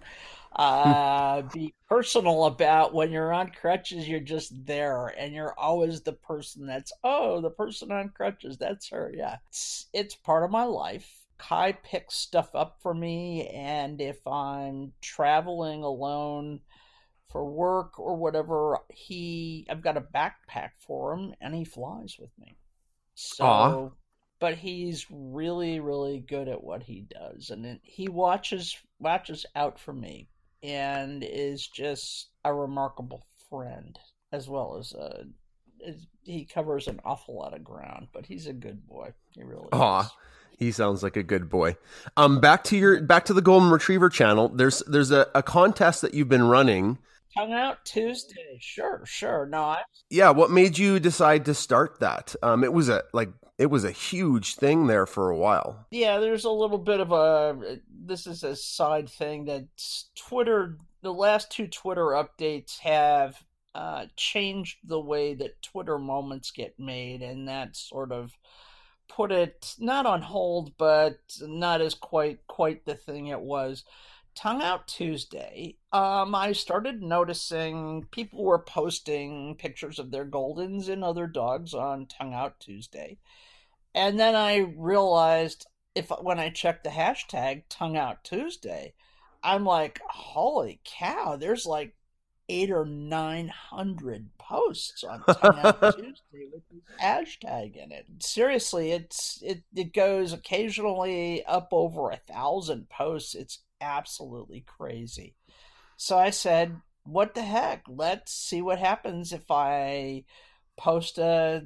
be personal about when you're on crutches. You're just there, and you're always the person that's, the person on crutches, that's her. Yeah, it's part of my life. Kai picks stuff up for me, and if I'm traveling alone for work or whatever, I've got a backpack for him, and he flies with me. So. Aww. But he's really, really good at what he does, and he watches out for me, and is just a remarkable friend, as well as he covers an awful lot of ground. But he's a good boy. He really is. He sounds like a good boy. Back to the Golden Retriever channel. There's a contest that you've been running. Tongue Out Tuesday. Sure. No, yeah. What made you decide to start that? It was a huge thing there for a while. Yeah, there's a little bit of this is a side thing that Twitter, the last 2 Twitter updates have changed the way that Twitter moments get made, and that sort of put it not on hold, but not as quite the thing it was. Tongue Out Tuesday, I started noticing people were posting pictures of their Goldens and other dogs on Tongue Out Tuesday. And then I realized when I checked the hashtag Tongue Out Tuesday, I'm like, holy cow, there's like 800 or 900 posts on Tongue Out Tuesday with this hashtag in it. Seriously, it goes occasionally up over 1,000 posts. It's absolutely crazy. So I said, what the heck? Let's see what happens if I post a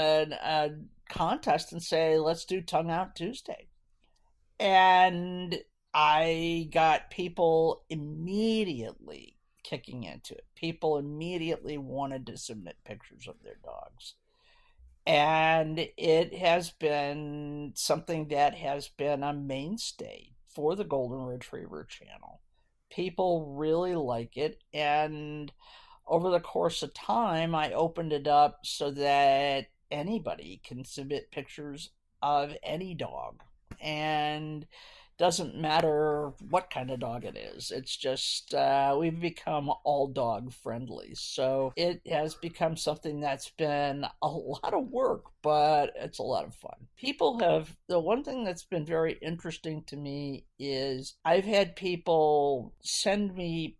contest and say, let's do Tongue Out Tuesday. And I got people immediately kicking into it. People immediately wanted to submit pictures of their dogs. And it has been something that has been a mainstay for the Golden Retriever channel. People really like it, and over the course of time, I opened it up so that anybody can submit pictures of any dog, and doesn't matter what kind of dog it is. It's just we've become all dog friendly, so it has become something that's been a lot of work, but it's a lot of fun. The one thing that's been very interesting to me is I've had people send me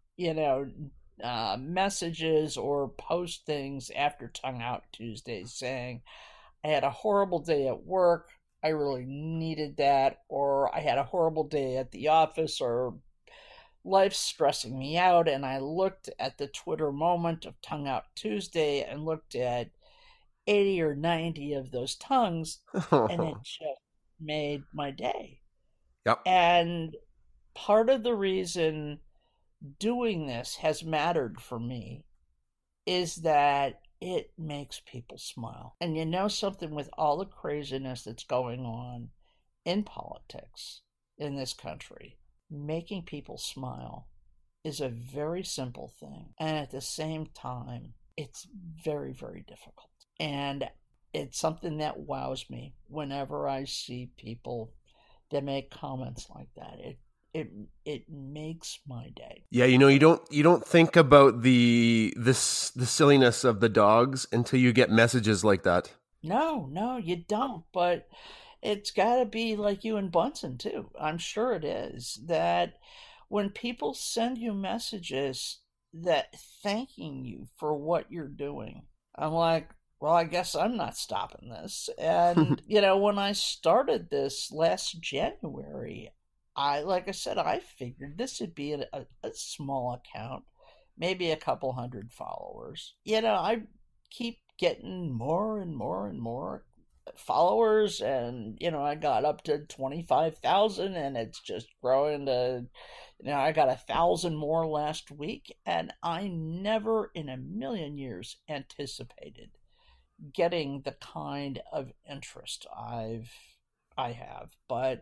messages or post things after Tongue Out Tuesday saying, I had a horrible day at work, I really needed that, or I had a horrible day at the office, or life's stressing me out, and I looked at the Twitter moment of Tongue Out Tuesday and looked at 80 or 90 of those tongues, and it just made my day. Yep. And part of the reason doing this has mattered for me is that it makes people smile. And you know something, with all the craziness that's going on in politics in this country, making people smile is a very simple thing. And at the same time, it's very, very difficult. And it's something that wows me whenever I see people that make comments like that. It makes my day. Yeah, you don't think about the silliness of the dogs until you get messages like that. No, you don't. But it's got to be like you and Bunsen too. I'm sure it is, that when people send you messages that thanking you for what you're doing, I'm like, well, I guess I'm not stopping this. And, when I started this last January, like I said, I figured this would be a small account, maybe a couple hundred followers. I keep getting more and more and more followers, and I got up to 25,000, and it's just growing to, I got 1,000 more last week, and I never in a million years anticipated getting the kind of interest I have. But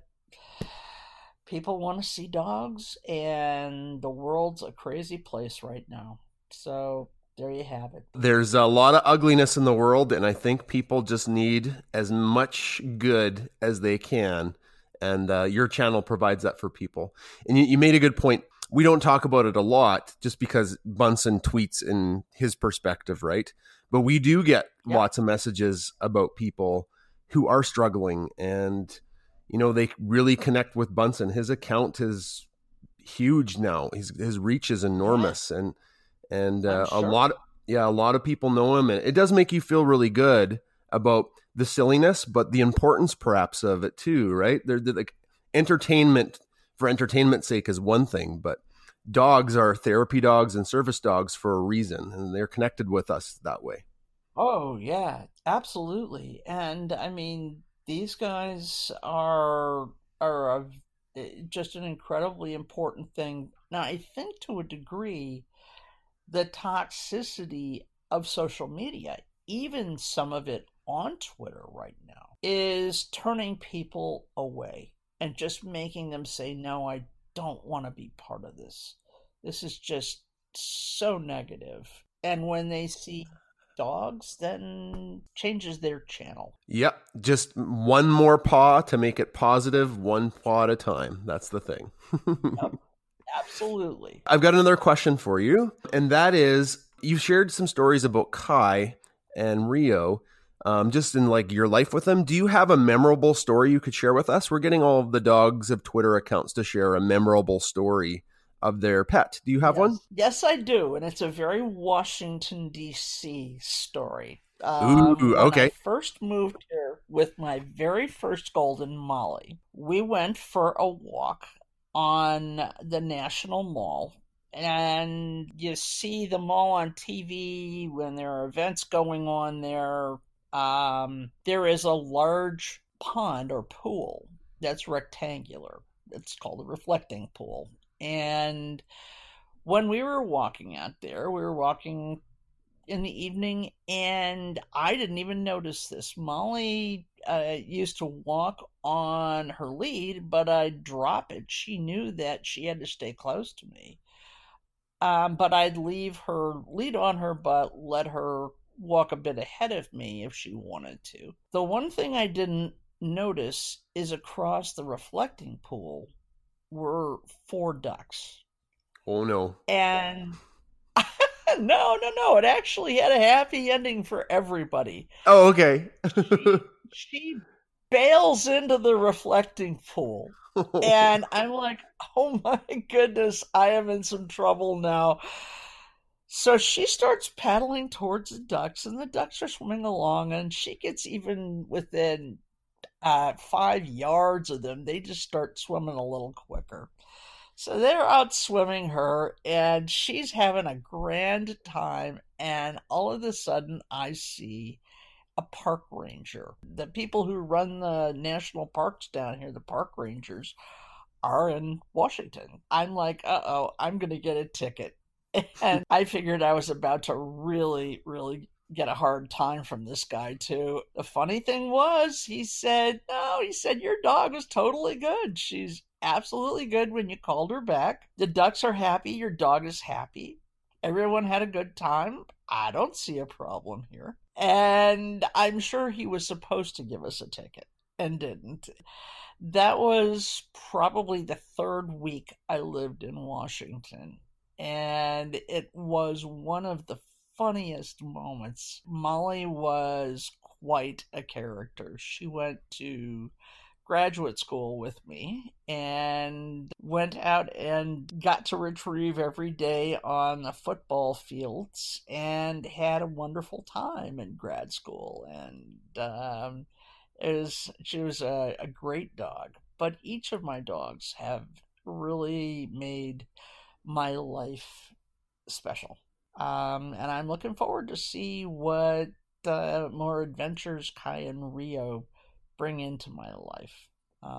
people want to see dogs, and the world's a crazy place right now. So there you have it. There's a lot of ugliness in the world, and I think people just need as much good as they can. And your channel provides that for people. And you made a good point. We don't talk about it a lot just because Bunsen tweets in his perspective, right? But we do get lots of messages about people who are struggling, and they really connect with Bunsen. His account is huge now. His reach is enormous, and sure. a lot of people know him, and it does make you feel really good about the silliness, but the importance perhaps of it too, right? They're like entertainment for entertainment's sake is one thing, but dogs are therapy dogs and service dogs for a reason, and they're connected with us that way. Oh yeah, absolutely. And I mean, these guys are just an incredibly important thing. Now, I think to a degree, the toxicity of social media, even some of it on Twitter right now, is turning people away and just making them say, no, I don't want to be part of this. This is just so negative. And when they see dogs, then changes their channel. Yep. Just one more paw to make it positive, one paw at a time. That's the thing. Yep. Absolutely. I've got another question for you, and that is, you shared some stories about Kai and Rio, just in like your life with them. Do you have a memorable story you could share with us? We're getting all of the Dogs of Twitter accounts to share a memorable story of their pet. Do you have one? Yes, I do, and it's a very Washington, D.C. story. Ooh, okay. When I first moved here with my very first golden, Molly, we went for a walk on the National Mall, and you see the mall on TV when there are events going on there. There is a large pond or pool that's rectangular. It's called a reflecting pool. And when we were walking out there, we were walking in the evening, and I didn't even notice this. Molly used to walk on her lead, but I'd drop it. She knew that she had to stay close to me. But I'd leave her lead on her, but let her walk a bit ahead of me if she wanted to. The one thing I didn't notice is across the reflecting pool were 4 ducks. Oh no. And no. It actually had a happy ending for everybody. Oh, okay. she bails into the reflecting pool. And I'm like, oh my goodness, I am in some trouble now. So she starts paddling towards the ducks, and the ducks are swimming along, and she gets even within 5 yards of them. They just start swimming a little quicker. So they're out swimming her, and she's having a grand time, and all of a sudden I see a park ranger. The people who run the national parks down here, the park rangers, are in Washington. I'm like, uh-oh, I'm going to get a ticket. And I figured I was about to really, really get a hard time from this guy too. The funny thing was, he said, your dog was totally good. She's absolutely good when you called her back. The ducks are happy. Your dog is happy. Everyone had a good time. I don't see a problem here. And I'm sure he was supposed to give us a ticket and didn't. That was probably the 3rd week I lived in Washington. And it was one of the funniest moments. Molly was quite a character. She went to graduate school with me and went out and got to retrieve every day on the football fields and had a wonderful time in grad school. And she was a great dog. But each of my dogs have really made my life special. And I'm looking forward to see what more adventures Kai and Rio bring into my life.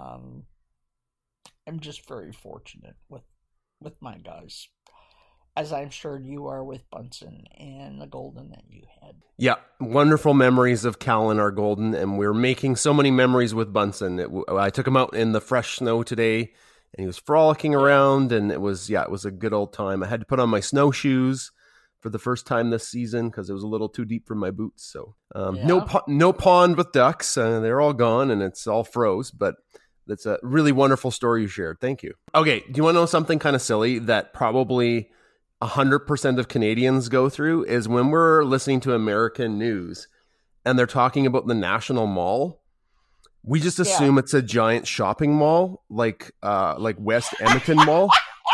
I'm just very fortunate with my guys, as I'm sure you are with Bunsen and the Golden that you had. Yeah, wonderful memories of Callan, our Golden, and we're making so many memories with Bunsen. I took him out in the fresh snow today, and he was frolicking around, and it was a good old time. I had to put on my snowshoes for the first time this season because it was a little too deep for my boots. So no pond with ducks. They're all gone, and it's all froze, but that's a really wonderful story you shared. Thank you. Okay, do you want to know something kind of silly that probably 100% of Canadians go through is when we're listening to American news and they're talking about the National Mall, we just assume it's a giant shopping mall like West Edmonton Mall.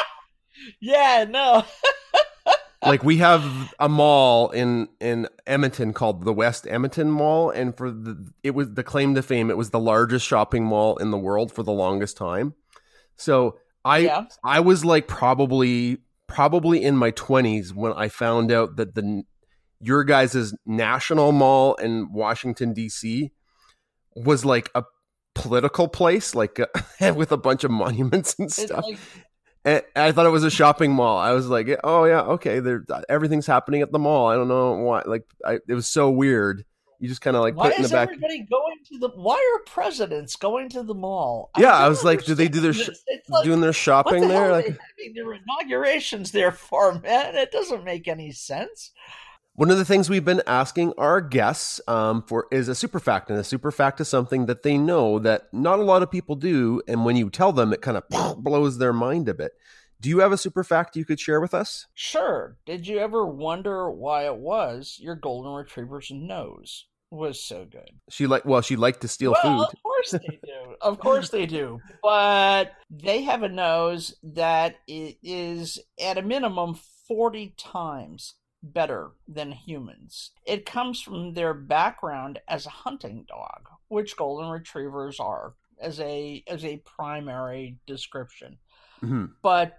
Yeah, no. Like we have a mall in Edmonton called the West Edmonton Mall, and it was the claim to fame. It was the largest shopping mall in the world for the longest time. So I was like probably in my 20s when I found out that your guys' National Mall in Washington D.C. was like a political place, like with a bunch of monuments and stuff. And I thought it was a shopping mall. I was like, oh yeah, okay. Everything's happening at the mall. I don't know why. It was so weird. You just kind of like put it in the back. Why is everybody going to the? Why are presidents going to the mall? I was like, do they do their doing their shopping there? What the hell are they having their inaugurations there for, man? It doesn't make any sense. One of the things we've been asking our guests for is a super fact, and a super fact is something that they know that not a lot of people do, and when you tell them, it kind of blows their mind a bit. Do you have a super fact you could share with us? Sure. Did you ever wonder why it was your Golden Retriever's nose was so good? She liked to steal food. Of course they do. Of course they do. But they have a nose that is at a minimum 40 times better than humans. It comes from their background as a hunting dog, which Golden Retrievers are as a primary description. Mm-hmm. But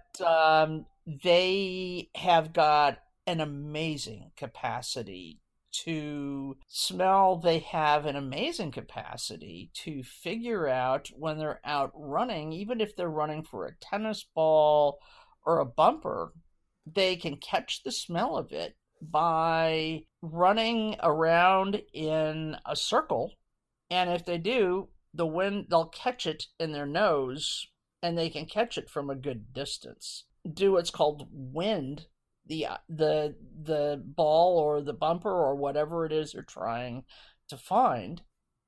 they have got an amazing capacity to smell. They have an amazing capacity to figure out when they're out running, even if they're running for a tennis ball or a bumper, they can catch the smell of it by running around in a circle. And if they do, they'll catch it in their nose, and they can catch it from a good distance. Do what's called wind the ball or the bumper or whatever it is they're trying to find.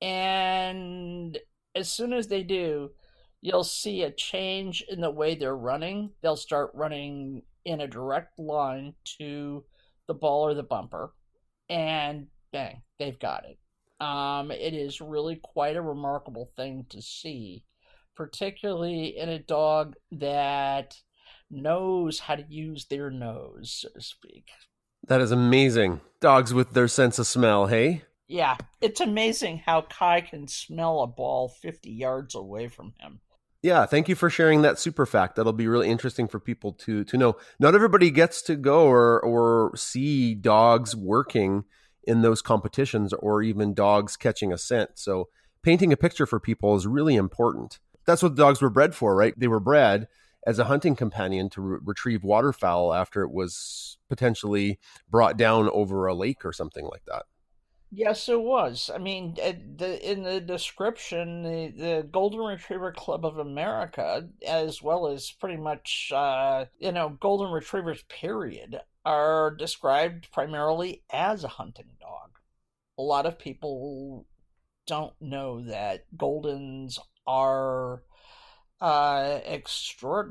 And as soon as they do, you'll see a change in the way they're running. They'll start running in a direct line to the ball or the bumper, and bang, they've got it. It is really quite a remarkable thing to see, particularly in a dog that knows how to use their nose, so to speak. That is amazing. Dogs with their sense of smell, hey? Yeah, it's amazing how Kai can smell a ball 50 yards away from him. Yeah, thank you for sharing that super fact. That'll be really interesting for people to know. Not everybody gets to go or see dogs working in those competitions or even dogs catching a scent. So painting a picture for people is really important. That's what the dogs were bred for, right? They were bred as a hunting companion to retrieve waterfowl after it was potentially brought down over a lake or something like that. Yes, it was. I mean, in the description, the Golden Retriever Club of America, as well as pretty much, Golden Retrievers, period, are described primarily as a hunting dog. A lot of people don't know that Goldens are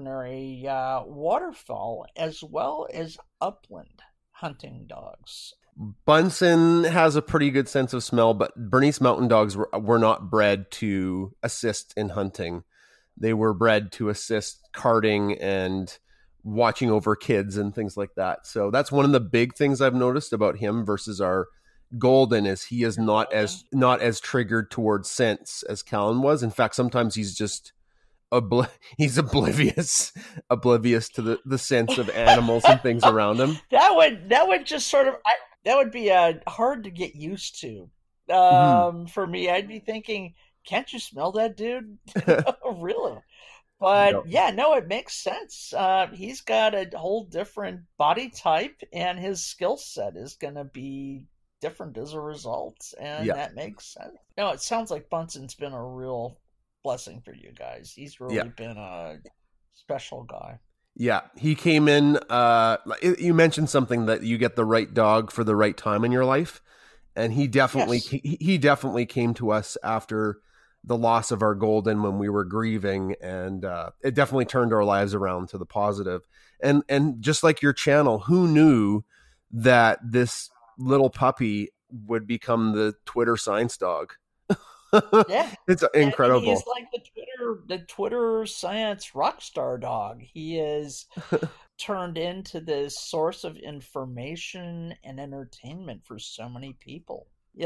extraordinary waterfowl as well as upland hunting dogs. Bunsen has a pretty good sense of smell, but Bernese Mountain Dogs were not bred to assist in hunting. They were bred to assist carting and watching over kids and things like that. So that's one of the big things I've noticed about him versus our Golden is he is not as triggered towards scents as Callan was. In fact, sometimes he's just he's oblivious to the sense of animals and things around him. That would just sort of that would be hard to get used to. For me, I'd be thinking, can't you smell that, dude? Really? But no, it makes sense. He's got a whole different body type, and his skill set is going to be different as a result, and that makes sense. No, it sounds like Bunsen's been a real blessing for you guys. He's really been a special guy. Yeah, he came in. You mentioned something that you get the right dog for the right time in your life, and he definitely came to us after the loss of our Golden when we were grieving, and it definitely turned our lives around to the positive. And just like your channel, who knew that this little puppy would become the Twitter science dog? Yeah, it's incredible. He's like the Twitter science rock star dog. He is turned into this source of information and entertainment for so many people.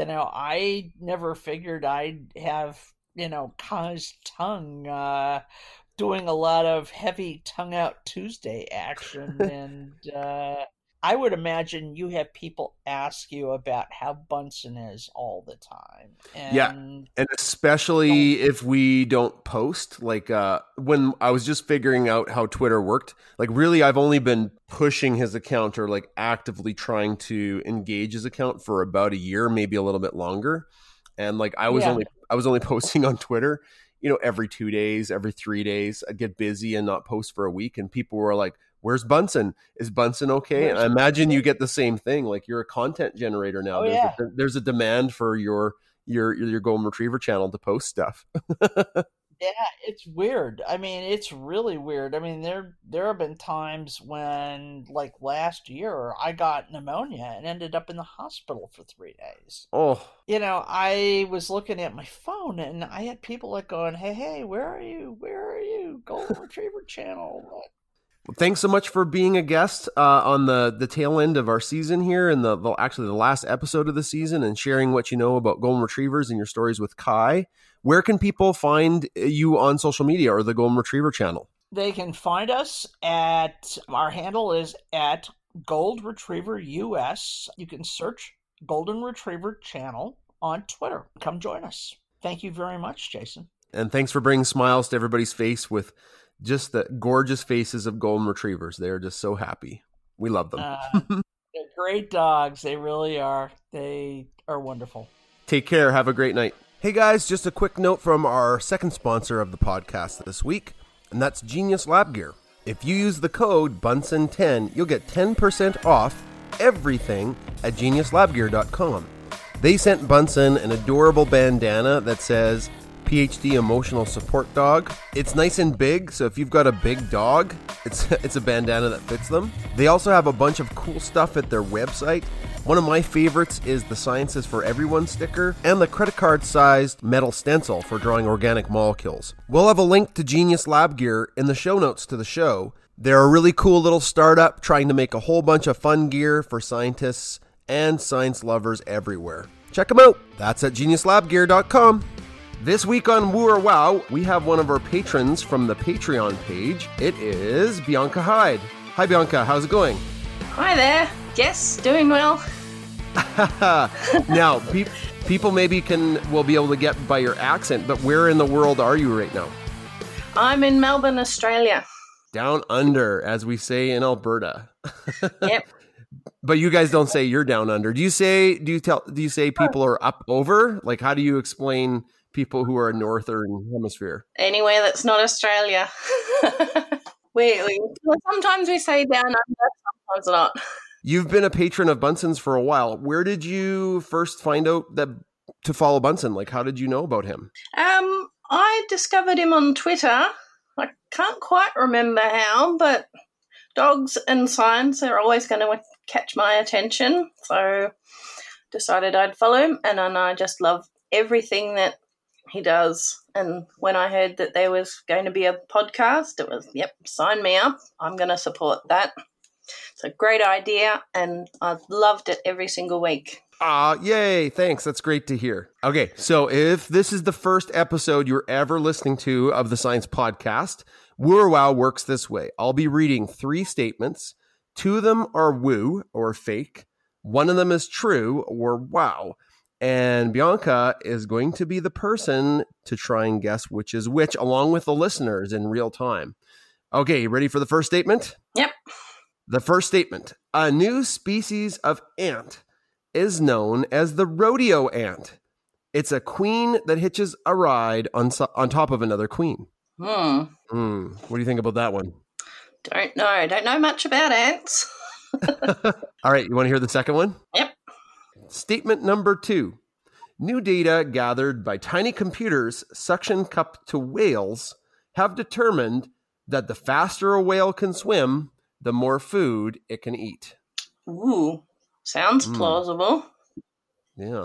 I never figured I'd have Kai's tongue doing a lot of heavy tongue out Tuesday action, and I would imagine you have people ask you about how Bunsen is all the time. And especially if we don't post, like when I was just figuring out how Twitter worked, like really I've only been pushing his account or like actively trying to engage his account for about a year, maybe a little bit longer. And like I was only posting on Twitter, every 2 days, every 3 days. I'd get busy and not post for a week, and people were like, "Where's Bunsen? Is Bunsen okay?" And I imagine you get the same thing. Like you're a content generator now. There's a demand for your Golden Retriever channel to post stuff. Yeah, it's weird. I mean, it's really weird. I mean, there have been times when, like last year, I got pneumonia and ended up in the hospital for 3 days. Oh. I was looking at my phone and I had people like going, hey, where are you? Where are you? Golden Retriever channel. What? Well, thanks so much for being a guest on the tail end of our season here, and the last episode of the season, and sharing what you know about Golden Retrievers and your stories with Kai. Where can people find you on social media or the Golden Retriever channel? They can find us at, our handle is at Gold Retriever US. You can search Golden Retriever channel on Twitter. Come join us. Thank you very much, Jason. And thanks for bringing smiles to everybody's face with just the gorgeous faces of Golden Retrievers. They are just so happy. We love them. They're great dogs. They really are. They are wonderful. Take care. Have a great night. Hey guys, just a quick note from our second sponsor of the podcast this week, and that's Genius Lab Gear. If you use the code Bunsen10, you'll get 10% off everything at geniuslabgear.com. They sent Bunsen an adorable bandana that says PhD Emotional Support Dog. It's nice and big, so if you've got a big dog, it's a bandana that fits them. They also have a bunch of cool stuff at their website. One of my favorites is the Science is for Everyone sticker and the credit card sized metal stencil for drawing organic molecules. We'll have a link to Genius Lab Gear in the show notes to the show. They're a really cool little startup trying to make a whole bunch of fun gear for scientists and science lovers everywhere. Check them out. That's at geniuslabgear.com. This week on Woo or Wow, we have one of our patrons from the Patreon page. It is Bianca Hyde. Hi Bianca, how's it going? Hi there. Yes, doing well. Now, people maybe will be able to get by your accent, but where in the world are you right now? I'm in Melbourne, Australia. Down under, as we say in Alberta. Yep. But you guys don't say you're down under. Do you say people are up over? Like, how do you explain people who are northern hemisphere? Anywhere that's not Australia. Sometimes we say down under, sometimes not. You've been a patron of Bunsen's for a while. Where did you first find out to follow Bunsen? Like, how did you know about him? I discovered him on Twitter. I can't quite remember how, but dogs and science are always going to catch my attention. So decided I'd follow him, and I just love everything that he does. And when I heard that there was going to be a podcast, it was, yep, sign me up. I'm going to support that. It's a great idea, and I've loved it every single week. Yay. Thanks. That's great to hear. Okay. So if this is the first episode you're ever listening to of the Science Podcast, Woo or Wow works this way. I'll be reading 3 statements. 2 of them are woo or fake. 1 of them is true or wow. And Bianca is going to be the person to try and guess which is which, along with the listeners in real time. Okay. You ready for the first statement? Yep. The first statement. A new species of ant is known as the rodeo ant. It's a queen that hitches a ride on top of another queen. What do you think about that one? Don't know. Don't know much about ants. All right, you want to hear the second one? Yep. Statement number 2. New data gathered by tiny computers suction cupped to whales have determined that the faster a whale can swim, the more food it can eat. Ooh. Sounds plausible. Yeah.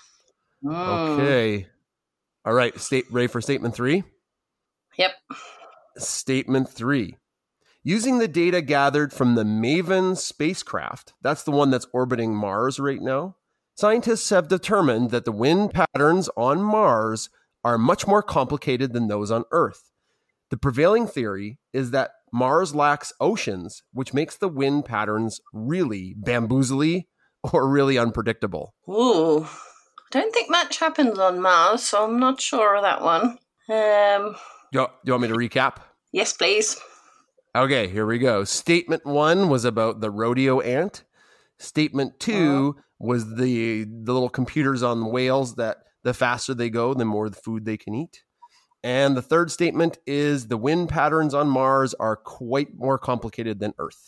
Okay. All right. Ready for statement 3? Yep. Statement 3. Using the data gathered from the MAVEN spacecraft, that's the one that's orbiting Mars right now, scientists have determined that the wind patterns on Mars are much more complicated than those on Earth. The prevailing theory is that Mars lacks oceans, which makes the wind patterns really bamboozly or really unpredictable. Ooh. I don't think much happens on Mars, so I'm not sure of that one. Do you want me to recap? Yes, please. Okay, here we go. Statement 1 was about the rodeo ant. Statement 2 was the little computers on whales that the faster they go, the more the food they can eat. And the third statement is the wind patterns on Mars are quite more complicated than Earth.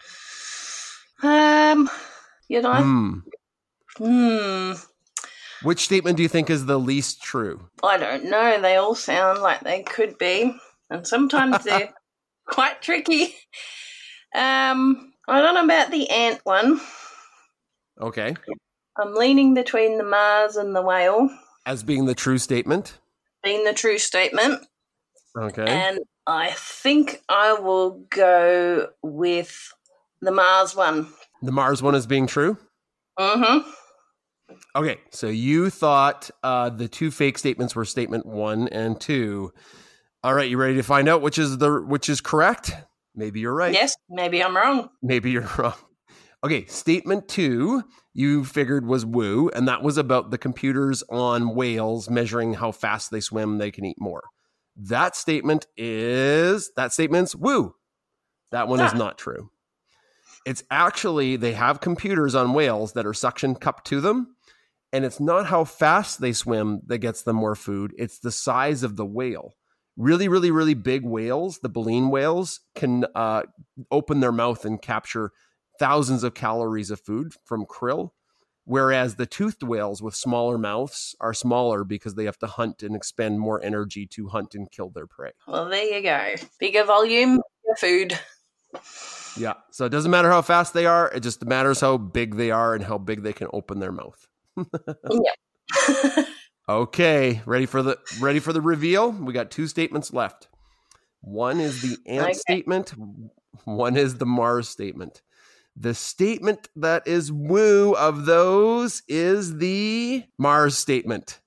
Which statement do you think is the least true? I don't know. They all sound like they could be. And sometimes they're quite tricky. I don't know about the ant one. Okay. I'm leaning between the Mars and the whale. As being the true statement? Being the true statement. Okay. And I think I will go with the Mars one. The Mars one is being true? Mm-hmm. Okay, so you thought the 2 fake statements were statement 1 and 2. All right, you ready to find out which is correct? Maybe you're right. Yes, maybe I'm wrong. Maybe you're wrong. Okay, statement 2 you figured was woo, and that was about the computers on whales measuring how fast they swim, they can eat more. That statement's woo. That one is not true. It's actually, they have computers on whales that are suction cupped to them, and it's not how fast they swim that gets them more food. It's the size of the whale. Really, really, really big whales, the baleen whales, can open their mouth and capture thousands of calories of food from krill, whereas the toothed whales with smaller mouths are smaller because they have to hunt and expend more energy to hunt and kill their prey. Well, there you go. Bigger volume, bigger food. Yeah, so it doesn't matter how fast they are. It just matters how big they are and how big they can open their mouth. Yeah. Okay, ready for the reveal? We got 2 statements left. One is the ant statement. One is the Mars statement. The statement that is woo of those is the Mars statement.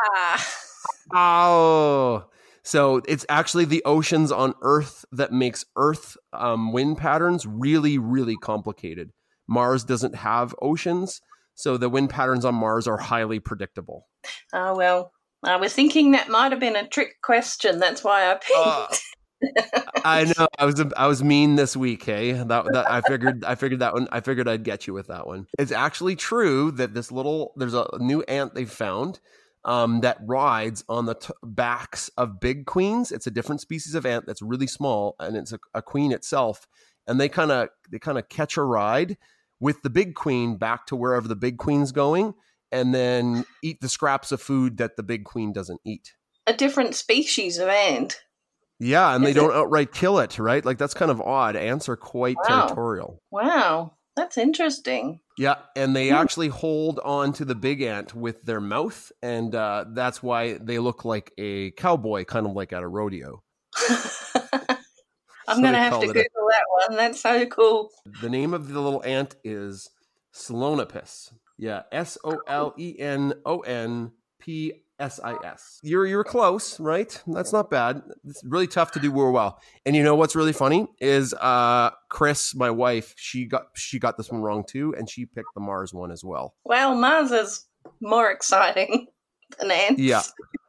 Oh, so it's actually the oceans on Earth that makes Earth wind patterns really, really complicated. Mars doesn't have oceans, so the wind patterns on Mars are highly predictable. Oh, well, I was thinking that might have been a trick question. That's why I picked. I know. I was mean this week, hey? That I figured that one. I figured I'd get you with that one. It's actually true that there's a new ant they found that rides on the backs of big queens. It's a different species of ant that's really small, and it's a queen itself. And they kind of catch a ride with the big queen back to wherever the big queen's going, and then eat the scraps of food that the big queen doesn't eat. A different species of ant. Yeah, and they don't outright kill it, right? Like, that's kind of odd. Ants are quite territorial. Wow. That's interesting. Yeah, and they actually hold on to the big ant with their mouth, and that's why they look like a cowboy, kind of like at a rodeo. I'm going to have to Google that one. That's so cool. The name of the little ant is Solonopus. Yeah, Solononpsis. You're close, right? That's not bad. It's really tough to do real well. And you know what's really funny is Chris, my wife, she got this one wrong too, and she picked the Mars one as well. Well, Mars is more exciting than ants. Yeah.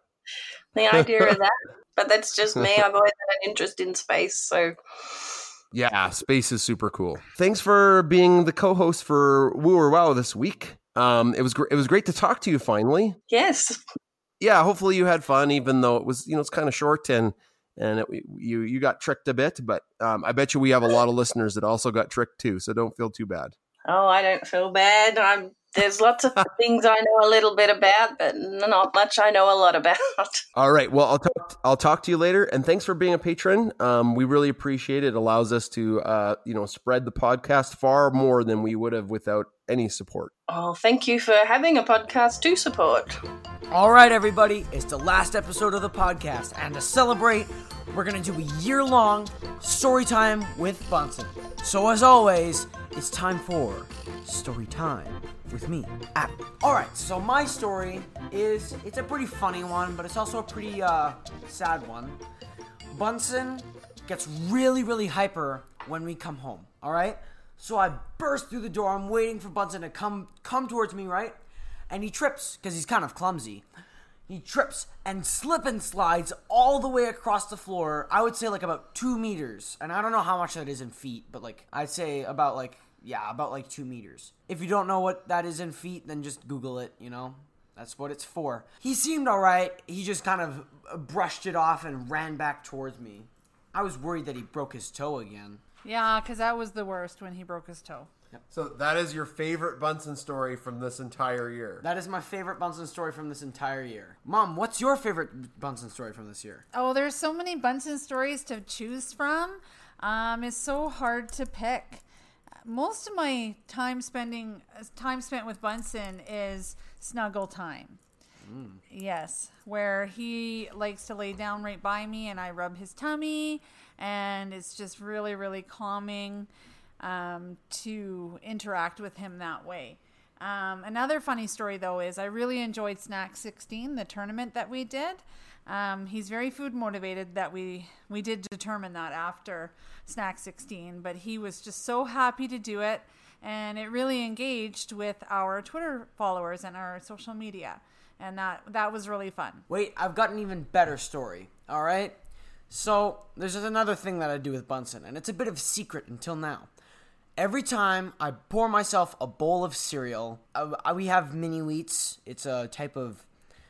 The idea of that. But that's just me. I've always had an interest in space, so... Yeah, space is super cool. Thanks for being the co-host for Woo or Wow this week. It was great to talk to you finally. Yes. Yeah, hopefully you had fun, even though it was, it's kind of short and you got tricked a bit. But I bet you we have a lot of listeners that also got tricked too, so don't feel too bad. Oh, I don't feel bad. There's lots of things I know a little bit about, but not much I know a lot about. All right. Well, I'll talk to you later. And thanks for being a patron. We really appreciate it. It allows us to, spread the podcast far more than we would have without any support. Oh, thank you for having a podcast to support. All right, everybody. It's the last episode of the podcast. And to celebrate, we're going to do a year-long story time with Bunsen. So as always, it's time for story time with me, Adam. All right, so my story it's a pretty funny one, but it's also a pretty sad one. Bunsen gets really, really hyper when we come home, all right? So I burst through the door. I'm waiting for Bunsen to come towards me, right? And he trips, because he's kind of clumsy. He trips and slip and slides all the way across the floor. I would say like about 2 meters. And I don't know how much that is in feet, but like I'd say about 2 meters. If you don't know what that is in feet, then just Google it, That's what it's for. He seemed all right. He just kind of brushed it off and ran back towards me. I was worried that he broke his toe again. Yeah, because that was the worst when he broke his toe. So that is your favorite Bunsen story from this entire year? That is my favorite Bunsen story from this entire year. Mom, what's your favorite Bunsen story from this year? Oh, there's so many Bunsen stories to choose from. It's so hard to pick. Most of my time spent with Bunsen is snuggle time. Yes, where he likes to lay down right by me and I rub his tummy, and it's just really, really calming to interact with him that way. Another funny story, though, is I really enjoyed Snack 16, the tournament that we did. He's very food motivated. That we did determine that after Snack 16, but he was just so happy to do it, and it really engaged with our Twitter followers and our social media, and that was really fun. Wait, I've got an even better story, all right? So there's another thing that I do with Bunsen, and it's a bit of a secret until now. Every time I pour myself a bowl of cereal, we have mini wheats. It's a type of,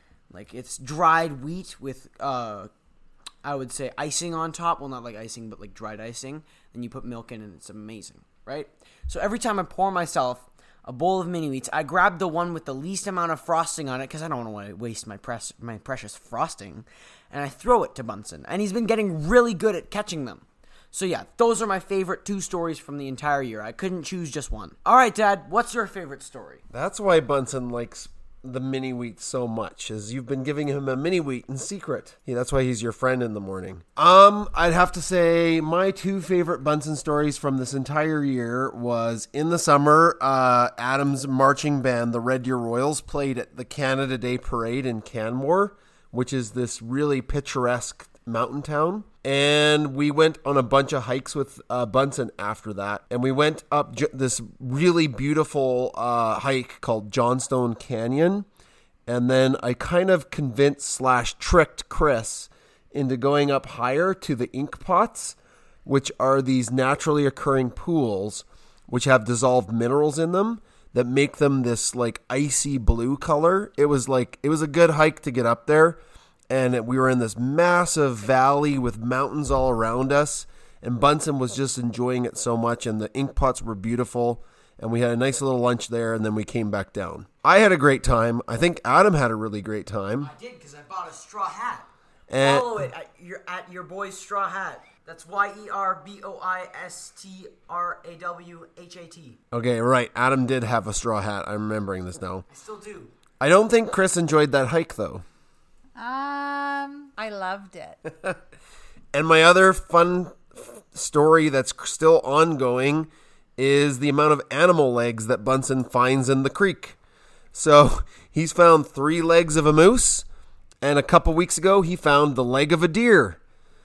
it's dried wheat with, I would say, icing on top. Well, not like icing, but like dried icing. Then you put milk in, and it's amazing, right? So every time I pour myself a bowl of mini wheats, I grab the one with the least amount of frosting on it, because I don't want to waste my precious frosting, and I throw it to Bunsen. And he's been getting really good at catching them. So yeah, those are my favorite 2 stories from the entire year. I couldn't choose just one. All right, Dad, what's your favorite story? That's why Bunsen likes the mini wheat so much, is you've been giving him a mini wheat in secret. Yeah, that's why he's your friend in the morning. I'd have to say my 2 favorite Bunsen stories from this entire year was in the summer, Adam's marching band, the Red Deer Royals, played at the Canada Day Parade in Canmore, which is this really picturesque mountain town. And we went on a bunch of hikes with Bunsen after that. And we went up this really beautiful hike called Johnstone Canyon. And then I kind of convinced/tricked Chris into going up higher to the ink pots, which are these naturally occurring pools which have dissolved minerals in them that make them this like icy blue color. It was a good hike to get up there. And we were in this massive valley with mountains all around us. And Bunsen was just enjoying it so much. And the ink pots were beautiful. And we had a nice little lunch there. And then we came back down. I had a great time. I think Adam had a really great time. I did, because I bought a straw hat. And follow it at your boy's Straw Hat. That's YERBOISTRAWHAT. okay, right. Adam did have a straw hat. I'm remembering this now. I still do. I don't think Chris enjoyed that hike, though. I loved it. And my other fun story that's still ongoing is the amount of animal legs that Bunsen finds in the creek. So he's found 3 legs of a moose, and a couple weeks ago he found the leg of a deer.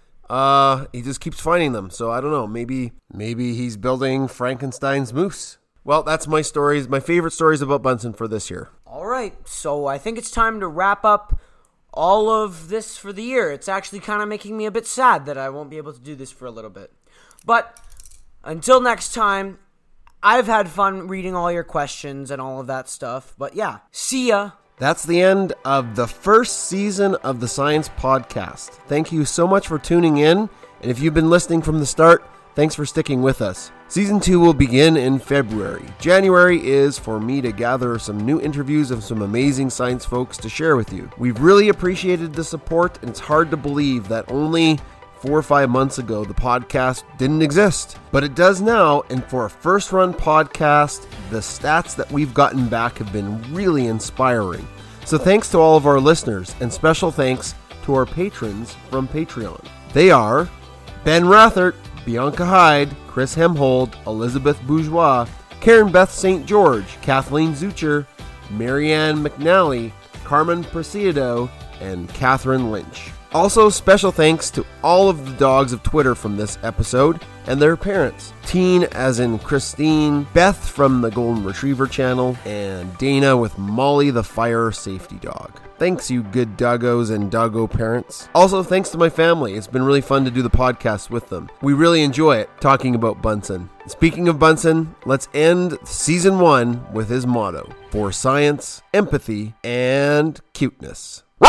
He just keeps finding them. So I don't know. Maybe he's building Frankenstein's moose. Well, that's my stories, my favorite stories about Bunsen for this year. All right, so I think it's time to wrap up all of this for the year. It's actually kind of making me a bit sad that I won't be able to do this for a little bit. But until next time, I've had fun reading all your questions and all of that stuff. But yeah, see ya. That's the end of the first season of the Science Podcast. Thank you so much for tuning in. And if you've been listening from the start, thanks for sticking with us. Season 2 will begin in February. January is for me to gather some new interviews of some amazing science folks to share with you. We've really appreciated the support, and it's hard to believe that only 4 or 5 months ago the podcast didn't exist. But it does now, and for a first-run podcast, the stats that we've gotten back have been really inspiring. So thanks to all of our listeners, and special thanks to our patrons from Patreon. They are Ben Rathert, Bianca Hyde, Chris Hemhold, Elizabeth Bourgeois, Karen Beth St. George, Kathleen Zucher, Marianne McNally, Carmen Presidio, and Catherine Lynch. Also, special thanks to all of the dogs of Twitter from this episode and their parents. Teen as in Christine, Beth from the Golden Retriever channel, and Dana with Molly the fire safety dog. Thanks, you good doggos and doggo parents. Also, thanks to my family. It's been really fun to do the podcast with them. We really enjoy it, talking about Bunsen. Speaking of Bunsen, let's end season 1 with his motto: for science, empathy, and cuteness.